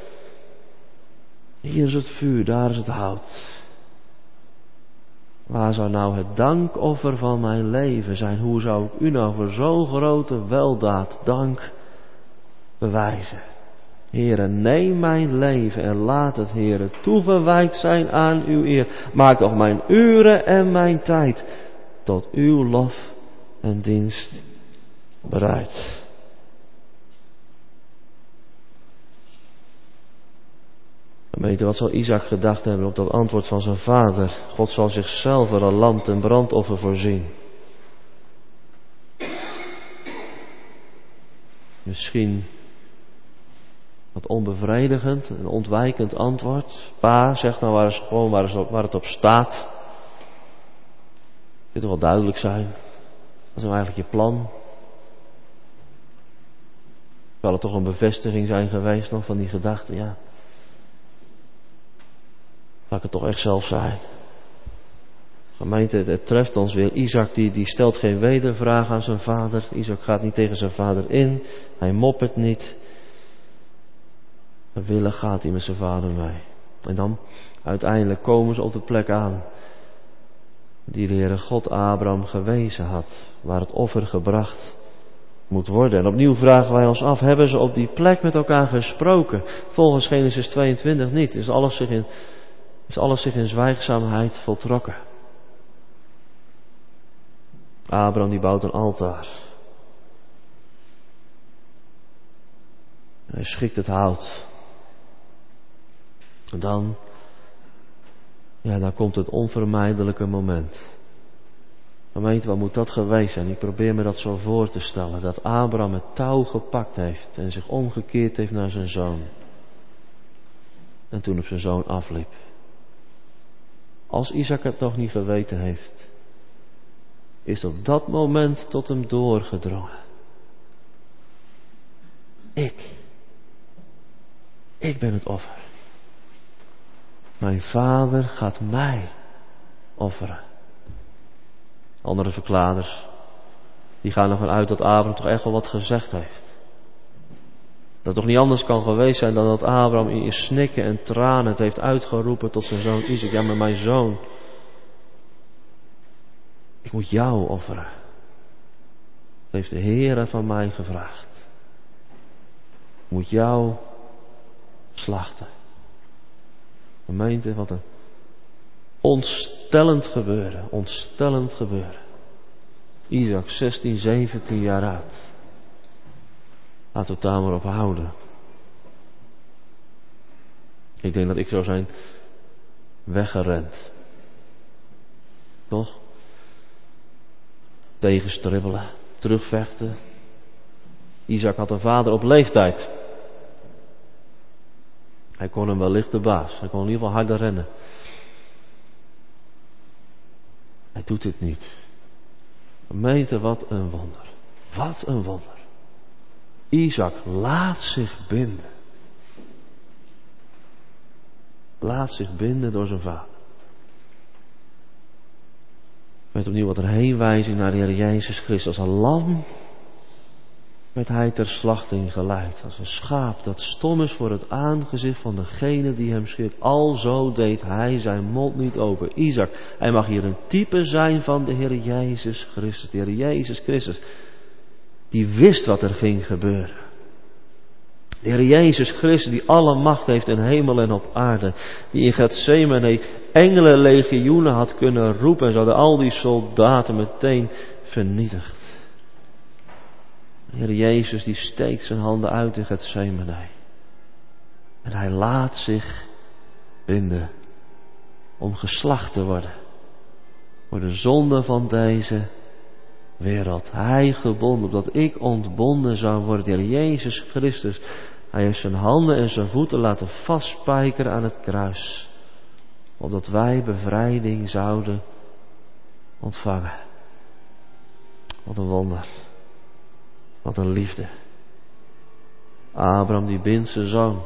Hier is het vuur, daar is het hout. Waar zou nou het dankoffer van mijn leven zijn? Hoe zou ik u nou voor zo'n grote weldaad dank bewijzen? Heere, neem mijn leven en laat het, Heere, toegewijd zijn aan uw eer. Maak toch mijn uren en mijn tijd tot uw lof en dienst bereid. Gemeente, wat zal Isaac gedacht hebben op dat antwoord van zijn vader? God zal zichzelf er een lam ten brandoffer voorzien. Misschien wat onbevredigend, een ontwijkend antwoord. Pa, zeg nou waar, is gewoon waar, is, waar het op staat. Dit moet wel duidelijk zijn. Wat is nou eigenlijk je plan? Zal het toch een bevestiging zijn geweest nog van die gedachte? Ja. Laat het toch echt zelf zijn. Gemeente, het treft ons weer. Isaac die, die stelt geen wedervraag aan zijn vader. Isaac gaat niet tegen zijn vader in. Hij moppert niet. Maar willen gaat hij met zijn vader mee. En dan uiteindelijk komen ze op de plek aan die de Heere God Abraham gewezen had, waar het offer gebracht moet worden. En opnieuw vragen wij ons af, hebben ze op die plek met elkaar gesproken? Volgens Genesis tweeëntwintig niet. Is alles zich in, is alles zich in zwijgzaamheid voltrokken. Abraham die bouwt een altaar. Hij schikt het hout. En dan, ja, dan komt het onvermijdelijke moment. Gemeente, wat moet dat geweest zijn? Ik probeer me dat zo voor te stellen. Dat Abraham het touw gepakt heeft en zich omgekeerd heeft naar zijn zoon. En toen op zijn zoon afliep. Als Isaac het nog niet geweten heeft, is op dat moment tot hem doorgedrongen. Ik. Ik ben het offer. Mijn vader gaat mij offeren. Andere verklaarders, die gaan ervan uit dat Abraham toch echt wel wat gezegd heeft. Dat het toch niet anders kan geweest zijn dan dat Abraham in snikken en tranen het heeft uitgeroepen tot zijn zoon Isaac. Ja, maar mijn zoon, ik moet jou offeren. Dat heeft de Heere van mij gevraagd. Ik moet jou slachten. Gemeente, wat een ontstellend gebeuren, ontstellend gebeuren. Isaac, zestien, zeventien jaar oud. Laten we het daar maar op houden. Ik denk dat ik zou zijn weggerend. Toch? Tegenstribbelen, terugvechten. Isaac had een vader op leeftijd. Hij kon hem wellicht de baas. Hij kon in ieder geval harder rennen. Hij doet dit niet. Gemeente, wat een wonder. Wat een wonder. Isaac laat zich binden. Laat zich binden door zijn vader. Met opnieuw wat een heenwijzing naar de Heer Jezus Christus. Als een lam werd hij ter slachting geleid. Als een schaap dat stom is voor het aangezicht van degene die hem scheert. Alzo deed hij zijn mond niet open. Isaac, hij mag hier een type zijn van de Heer Jezus Christus. De Heer Jezus Christus, die wist wat er ging gebeuren. De Heer Jezus Christus, die alle macht heeft in hemel en op aarde. Die in Gethsemane engelen legioenen had kunnen roepen. En zouden al die soldaten meteen vernietigd. De Heer Jezus die steekt zijn handen uit in Gethsemane. En hij laat zich binden om geslacht te worden voor de zonde van deze wereld. Hij gebonden, opdat ik ontbonden zou worden. De Heer Jezus Christus, hij heeft zijn handen en zijn voeten laten vastspijkeren aan het kruis, opdat wij bevrijding zouden ontvangen. Wat een wonder. Wat een liefde. Abraham die bindt zijn zoon.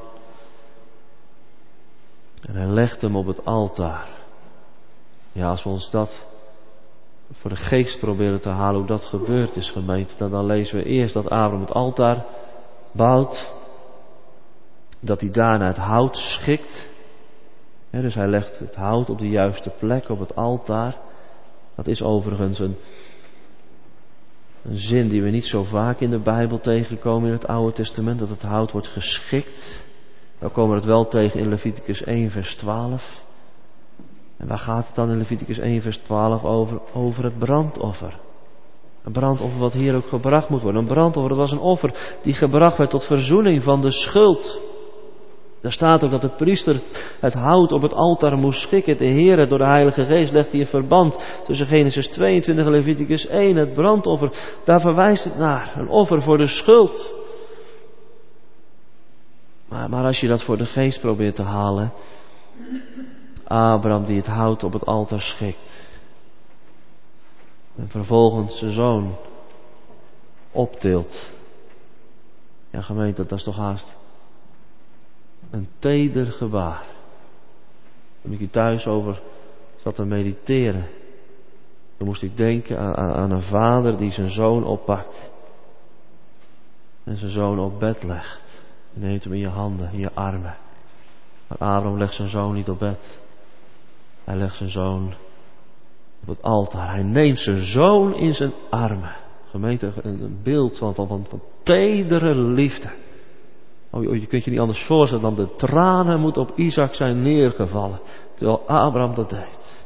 En hij legt hem op het altaar. Ja, als we ons dat voor de geest proberen te halen, hoe dat gebeurd is, gemeente, dan, dan lezen we eerst dat Abraham het altaar bouwt. Dat hij daarna het hout schikt. He, dus hij legt het hout op de juiste plek op het altaar. Dat is overigens een Een zin die we niet zo vaak in de Bijbel tegenkomen in het Oude Testament, dat het hout wordt geschikt. We komen het wel tegen in Leviticus één vers twaalf. En waar gaat het dan in Leviticus één vers twaalf over? Over het brandoffer. Een brandoffer wat hier ook gebracht moet worden. Een brandoffer, dat was een offer die gebracht werd tot verzoening van de schuld. Daar staat ook dat de priester het hout op het altaar moest schikken. De Heere door de Heilige Geest legt hier verband tussen Genesis tweeëntwintig en Leviticus één. Het brandoffer, daar verwijst het naar. Een offer voor de schuld. Maar, maar als je dat voor de geest probeert te halen. Abraham die het hout op het altaar schikt. En vervolgens zijn zoon optilt. Ja, gemeente, dat is toch haast een teder gebaar. Toen ik hier thuis over zat te mediteren, dan moest ik denken aan, aan een vader die zijn zoon oppakt. En zijn zoon op bed legt. En neemt hem in je handen, in je armen. Maar Abraham legt zijn zoon niet op bed. Hij legt zijn zoon op het altaar. Hij neemt zijn zoon in zijn armen. Gemeente, een beeld van, van, van, van tedere liefde. Oh, je kunt je niet anders voorstellen dan de tranen moeten op Isaac zijn neergevallen. Terwijl Abraham dat deed.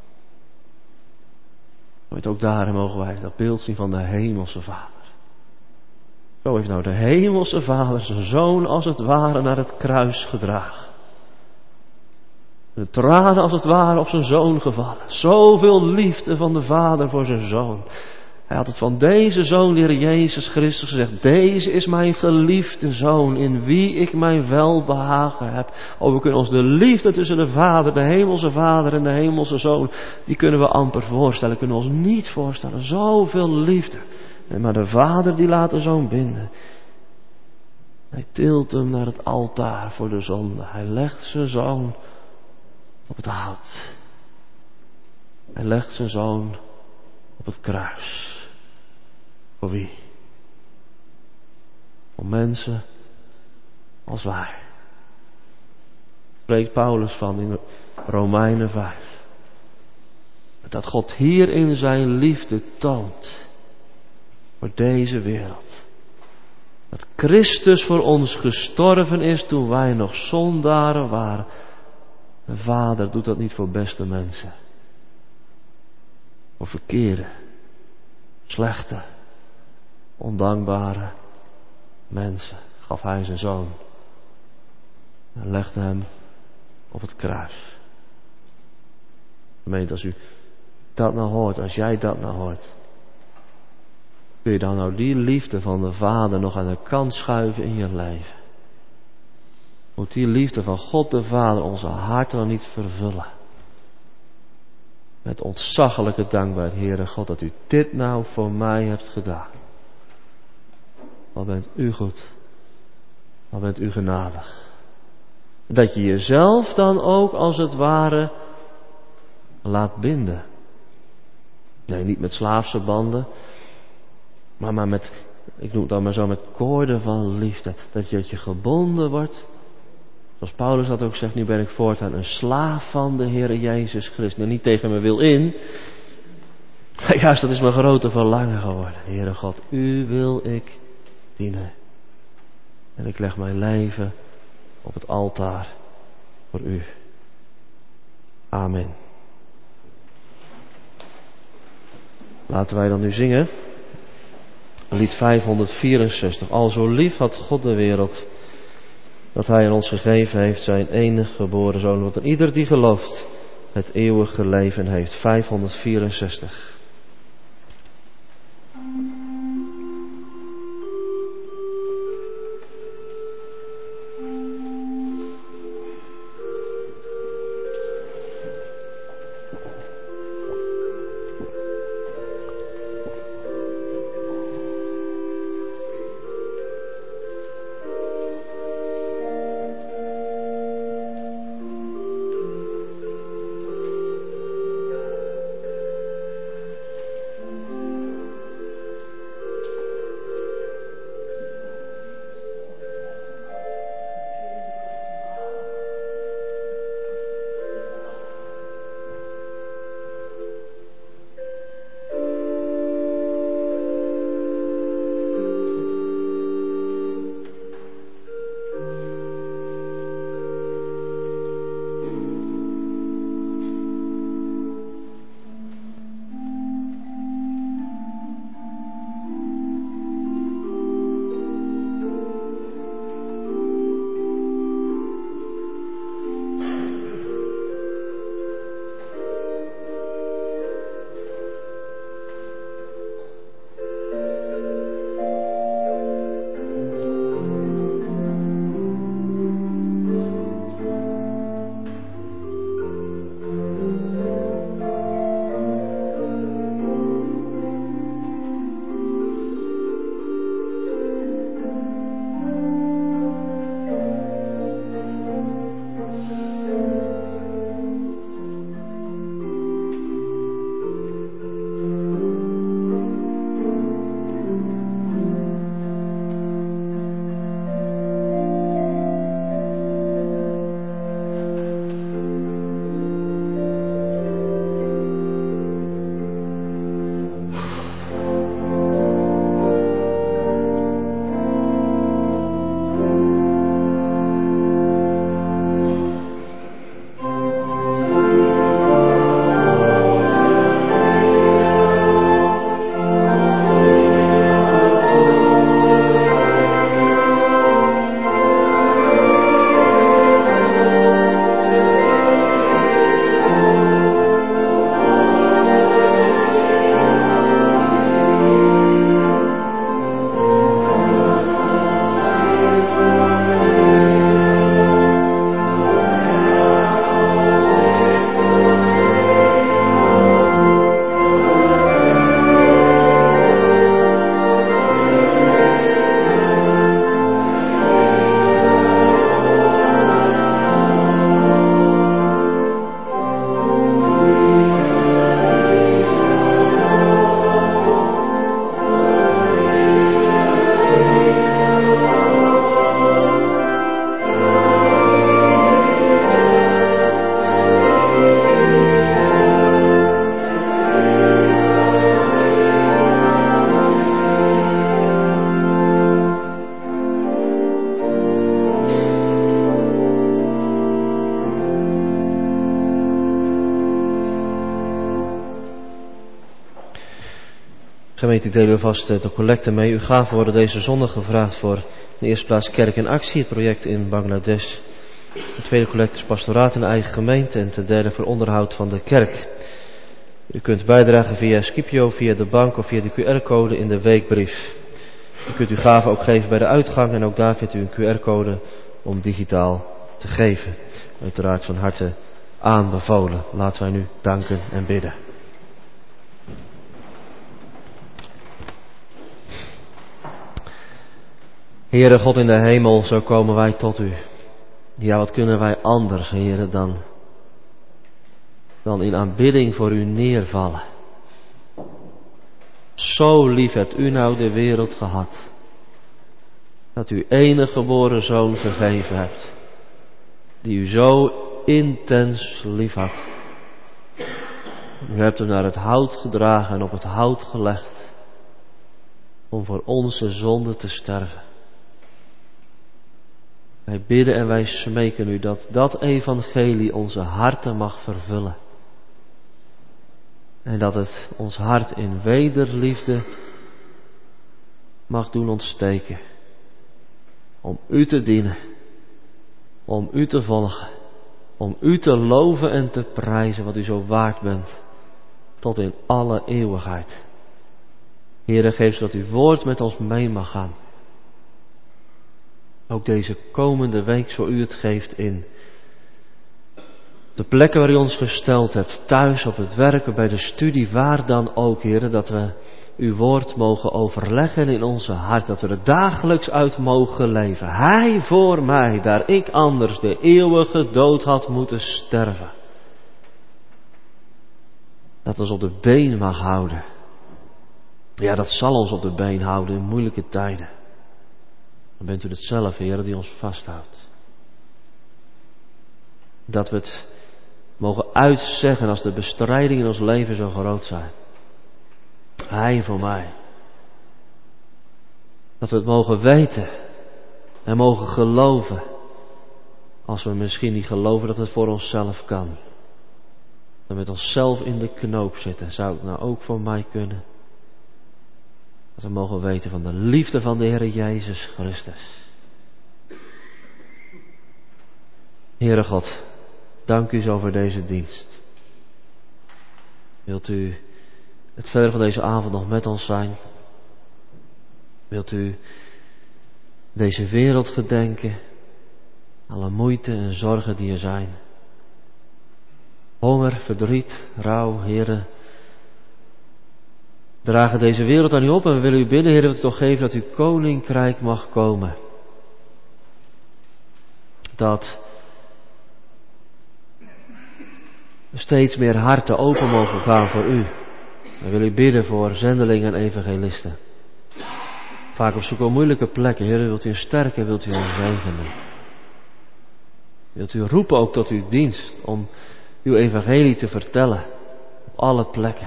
Weet, ook daarin mogen wij dat beeld zien van de hemelse Vader. Zo heeft nou de hemelse Vader zijn zoon als het ware naar het kruis gedragen. De tranen als het ware op zijn zoon gevallen. Zoveel liefde van de Vader voor zijn zoon. Hij had het van deze zoon, de Heer Jezus Christus, gezegd. Deze is mijn geliefde zoon, in wie ik mijn welbehagen heb. Oh, we kunnen ons de liefde tussen de Vader, de hemelse Vader en de hemelse Zoon, die kunnen we amper voorstellen, kunnen we ons niet voorstellen. Zoveel liefde. Maar de Vader die laat de Zoon binden. Hij tilt hem naar het altaar voor de zonde. Hij legt zijn Zoon op het hout. Hij legt zijn Zoon op het kruis. Voor wie? Voor mensen als wij. Spreekt Paulus van in Romeinen vijf. Dat God hierin zijn liefde toont. Voor deze wereld. Dat Christus voor ons gestorven is toen wij nog zondaren waren. De Vader doet dat niet voor beste mensen. Voor verkeerde, slechte, ondankbare mensen gaf hij zijn zoon. En legde hem op het kruis. Gemeente, als u dat nou hoort, als jij dat nou hoort. Kun je dan nou die liefde van de Vader nog aan de kant schuiven in je leven? Moet die liefde van God de Vader onze harten dan niet vervullen? Met ontzaglijke dankbaarheid, Heere God, dat u dit nou voor mij hebt gedaan. Wat bent u goed. Wat bent u genadig. Dat je jezelf dan ook als het ware laat binden. Nee, niet met slaafse banden. Maar, maar met, ik noem het dan maar zo, met koorden van liefde. Dat je, dat je gebonden wordt. Zoals Paulus dat ook zegt, nu ben ik voortaan een slaaf van de Heer Jezus Christus. Nou, niet tegen mijn wil in. Maar juist, dat is mijn grote verlangen geworden. Heere God, u wil ik dienen. En ik leg mijn leven op het altaar voor u. Amen. Laten wij dan nu zingen. Lied vijfhonderdvierenzestig. Al zo lief had God de wereld, dat hij aan ons gegeven heeft zijn enige geboren zoon, wat ieder die gelooft het eeuwige leven heeft. vijfhonderdvierenzestig. Gemeente, delen we vast de collecte mee. Uw gaven worden deze zondag gevraagd voor in de eerste plaats Kerk in Actie, het project in Bangladesh. De tweede collecte is pastoraat in de eigen gemeente en ten derde voor onderhoud van de kerk. U kunt bijdragen via Scipio, via de bank of via de Q R-code in de weekbrief. U kunt uw gaven ook geven bij de uitgang en ook daar vindt u een Q R-code om digitaal te geven. Uiteraard van harte aanbevolen. Laten wij nu danken en bidden. Heere God in de hemel, zo komen wij tot u. Ja, wat kunnen wij anders, Heere, dan, dan in aanbidding voor u neervallen. Zo lief hebt u nou de wereld gehad, dat u enige geboren zoon gegeven hebt, die u zo intens lief had. U hebt hem naar het hout gedragen en op het hout gelegd, om voor onze zonde te sterven. Wij bidden en wij smeken u dat dat evangelie onze harten mag vervullen. En dat het ons hart in wederliefde mag doen ontsteken. Om u te dienen. Om u te volgen. Om u te loven en te prijzen wat u zo waard bent. Tot in alle eeuwigheid. Heere, geef zodat uw woord met ons mee mag gaan. Ook deze komende week, zo u het geeft, in de plekken waar u ons gesteld hebt, thuis, op het werk, bij de studie, waar dan ook, Heere, dat we uw woord mogen overleggen in onze hart, dat we er dagelijks uit mogen leven. Hij voor mij, daar ik anders de eeuwige dood had moeten sterven. Dat ons op de been mag houden. Ja, dat zal ons op de been houden in moeilijke tijden. Dan bent u het zelf, Heer, die ons vasthoudt. Dat we het mogen uitzeggen als de bestrijdingen in ons leven zo groot zijn. Hij voor mij. Dat we het mogen weten en mogen geloven. Als we misschien niet geloven dat het voor onszelf kan. Dat we met onszelf in de knoop zitten. Zou het nou ook voor mij kunnen? Dat we mogen weten van de liefde van de Heer Jezus Christus. Heere God, dank u zo voor deze dienst. Wilt u het verder van deze avond nog met ons zijn? Wilt u deze wereld gedenken? Alle moeite en zorgen die er zijn. Honger, verdriet, rouw, Heere. Dragen deze wereld aan u op en we willen u bidden, Heer, dat u toch geven dat uw koninkrijk mag komen. Dat steeds meer harten open mogen gaan voor u. We willen u bidden voor zendelingen en evangelisten. Vaak op zoek naar moeilijke plekken. Heer, wilt u hen sterken, wilt u hen zegenen. Wilt u roepen ook tot uw dienst om uw evangelie te vertellen op alle plekken.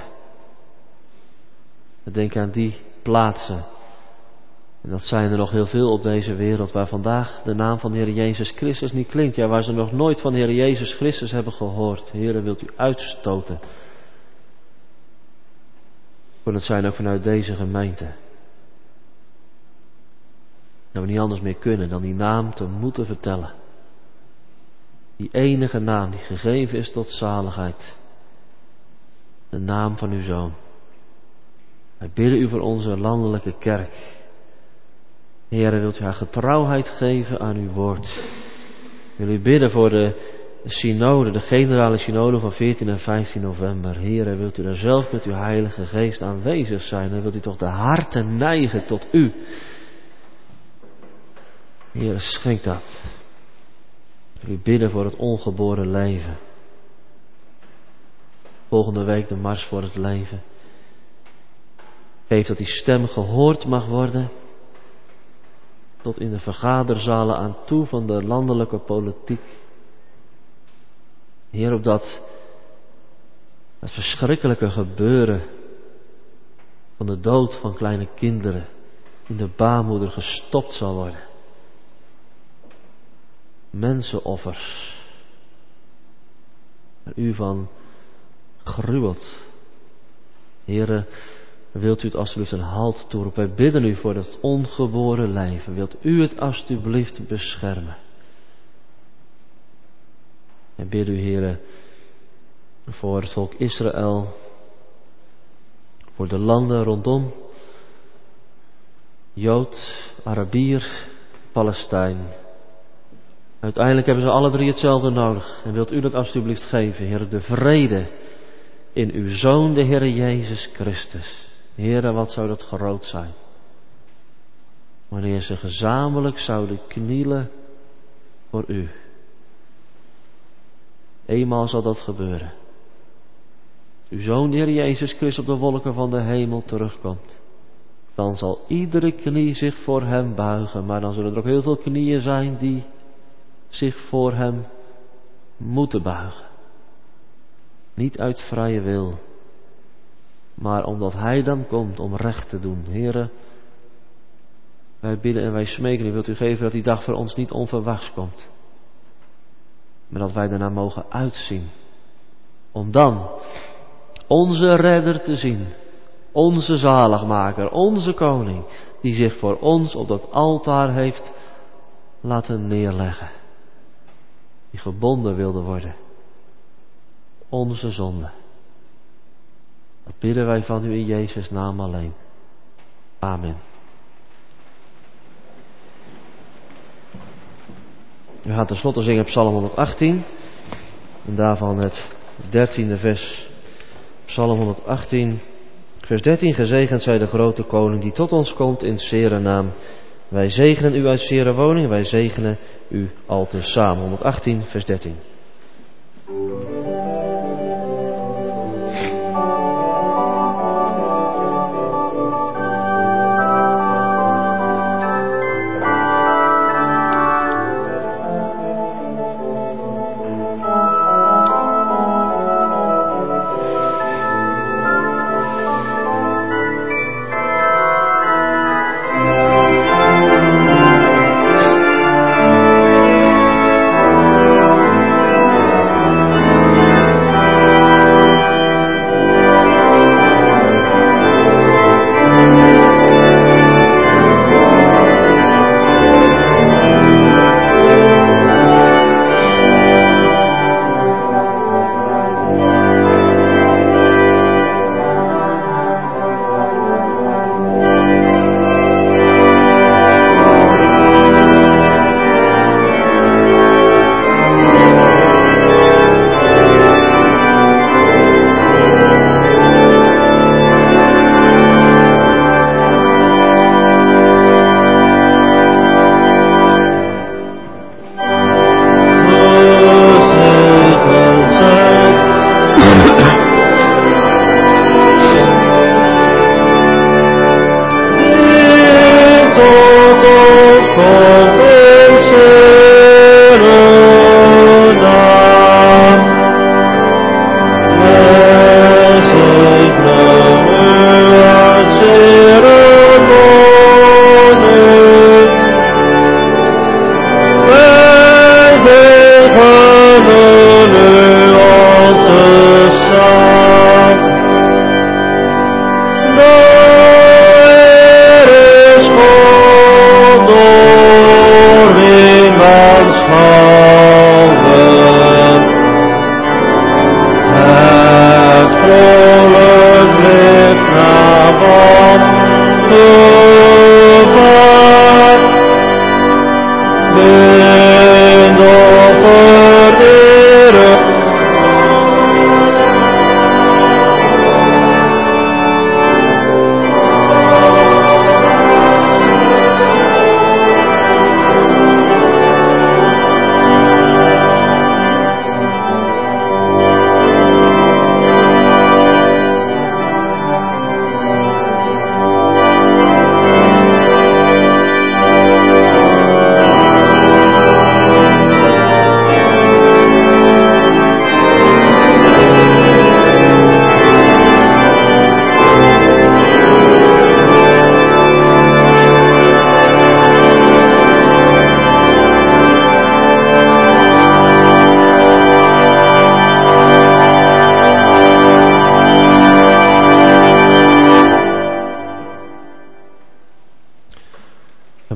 We denken aan die plaatsen. En dat zijn er nog heel veel op deze wereld waar vandaag de naam van de Heer Jezus Christus niet klinkt. Ja, waar ze nog nooit van de Heer Jezus Christus hebben gehoord. Heer, wilt u uitstoten. Kon het zijn ook vanuit deze gemeente. Dat we niet anders meer kunnen dan die naam te moeten vertellen. Die enige naam die gegeven is tot zaligheid. De naam van uw Zoon. Wij bidden u voor onze landelijke kerk. Heere, wilt u haar getrouwheid geven aan uw woord. Wil u bidden voor de synode, de generale synode van veertien en vijftien november. Heere, wilt u daar zelf met uw heilige geest aanwezig zijn. En wilt u toch de harten neigen tot u. Heere, schenk dat. Wil u bidden voor het ongeboren leven. Volgende week de mars voor het leven. Geef dat die stem gehoord mag worden. Tot in de vergaderzalen aan toe van de landelijke politiek. Heer, op dat, dat verschrikkelijke gebeuren van de dood van kleine kinderen in de baarmoeder gestopt zal worden. Mensenoffers. Waar u van gruwelt. Heere, Wilt u het alstublieft een halt toeroepen? Wij bidden u voor het ongeboren leven. Wilt u het alstublieft beschermen? En bid u, Heere, voor het volk Israël, voor de landen rondom, Jood, Arabier, Palestijn. Uiteindelijk hebben ze alle drie hetzelfde nodig. En wilt u dat alstublieft geven, Heere, de vrede in uw Zoon, de Heere Jezus Christus. Heere, wat zou dat groot zijn. Wanneer ze gezamenlijk zouden knielen voor u. Eenmaal zal dat gebeuren. Uw Zoon, de Heer Jezus Christus, op de wolken van de hemel terugkomt. Dan zal iedere knie zich voor hem buigen. Maar dan zullen er ook heel veel knieën zijn die zich voor hem moeten buigen. Niet uit vrije wil. Maar omdat hij dan komt om recht te doen. Heere, wij bidden en wij smeken u. Wilt u geven dat die dag voor ons niet onverwachts komt. Maar dat wij daarna mogen uitzien. Om dan onze redder te zien. Onze zaligmaker, onze koning. Die zich voor ons op dat altaar heeft laten neerleggen. Die gebonden wilde worden. Onze zonde. Dat bidden wij van u in Jezus' naam alleen. Amen. We gaan tenslotte zingen Psalm honderdachttien. En daarvan het dertiende vers. Psalm honderdachttien, vers dertien. Gezegend zij de grote koning die tot ons komt in Zere naam. Wij zegenen u uit Zere woning. Wij zegenen u al te samen. honderdachttien, vers dertien. Thank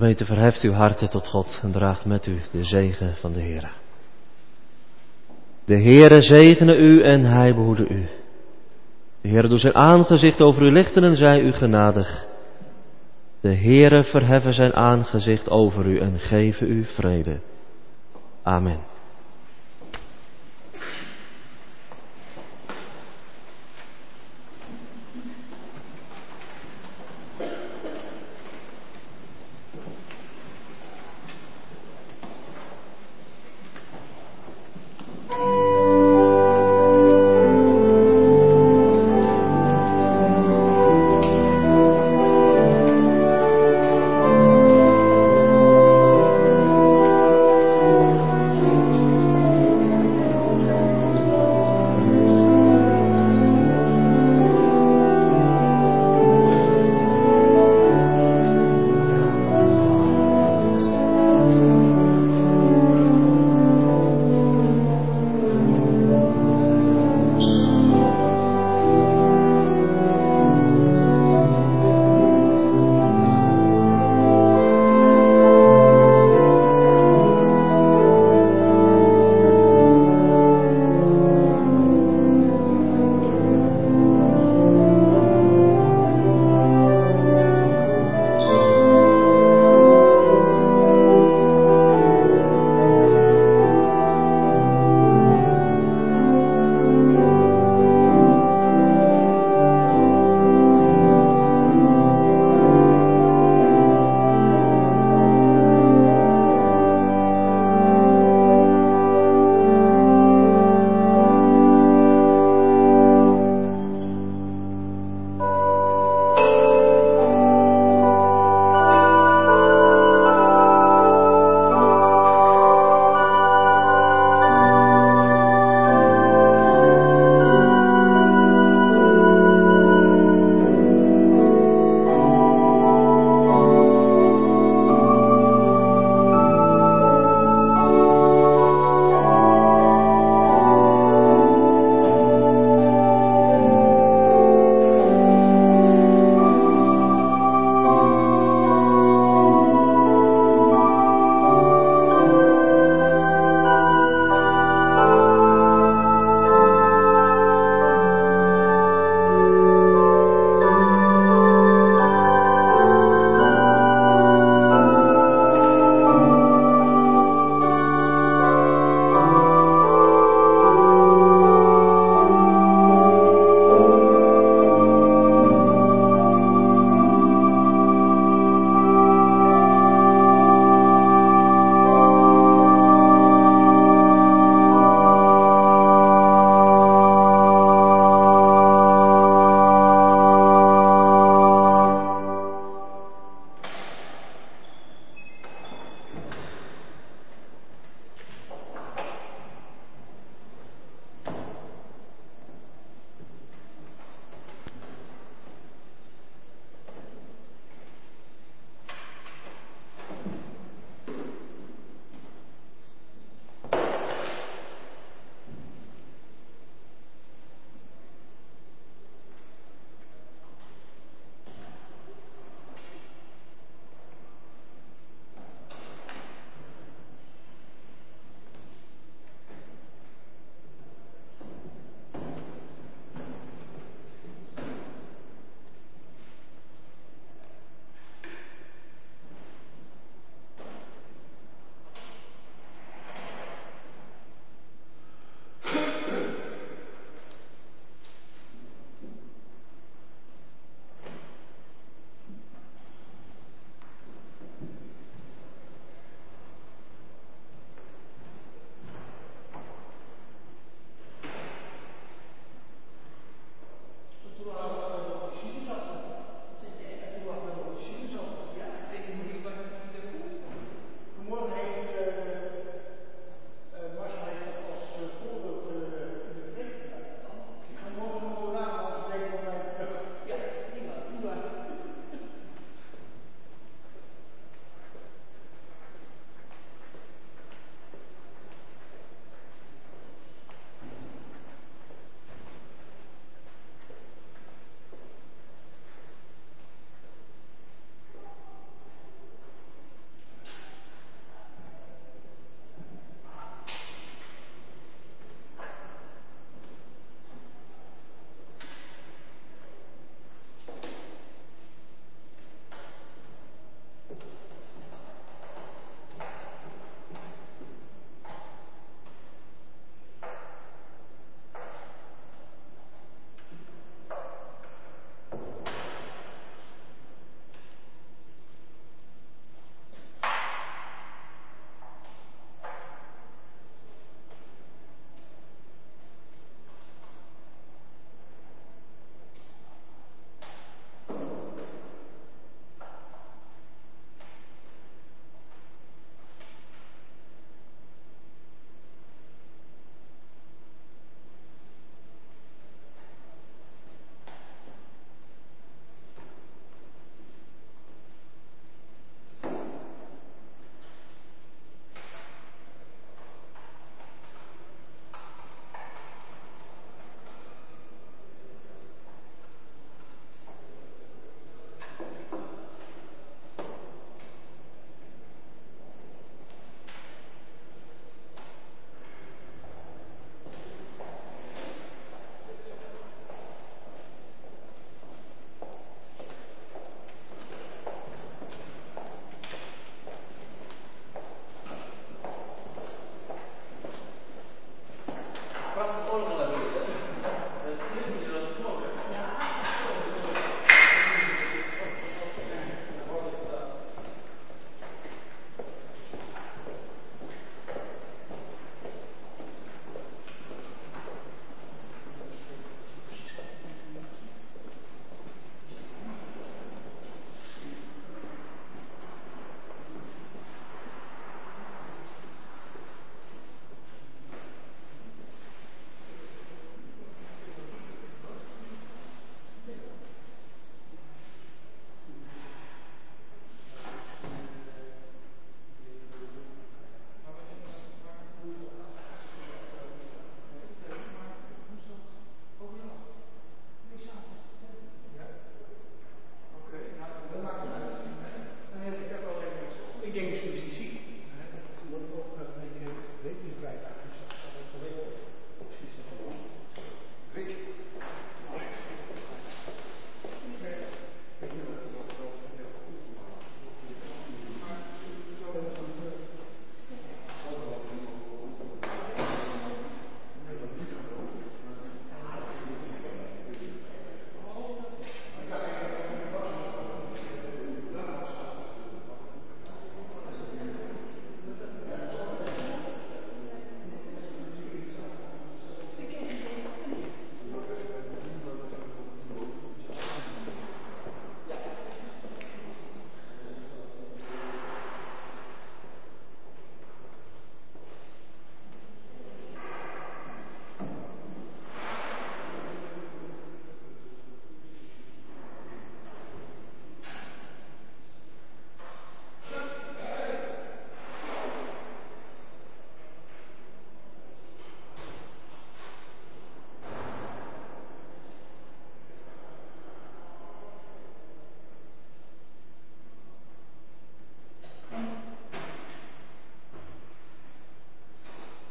Gemeente, verheft uw harten tot God en draagt met u de zegen van de Heere. De Heere zegene u en hij behoede u. De Heere doet zijn aangezicht over u lichten en zij u genadig. De Heere verheffen zijn aangezicht over u en geven u vrede. Amen.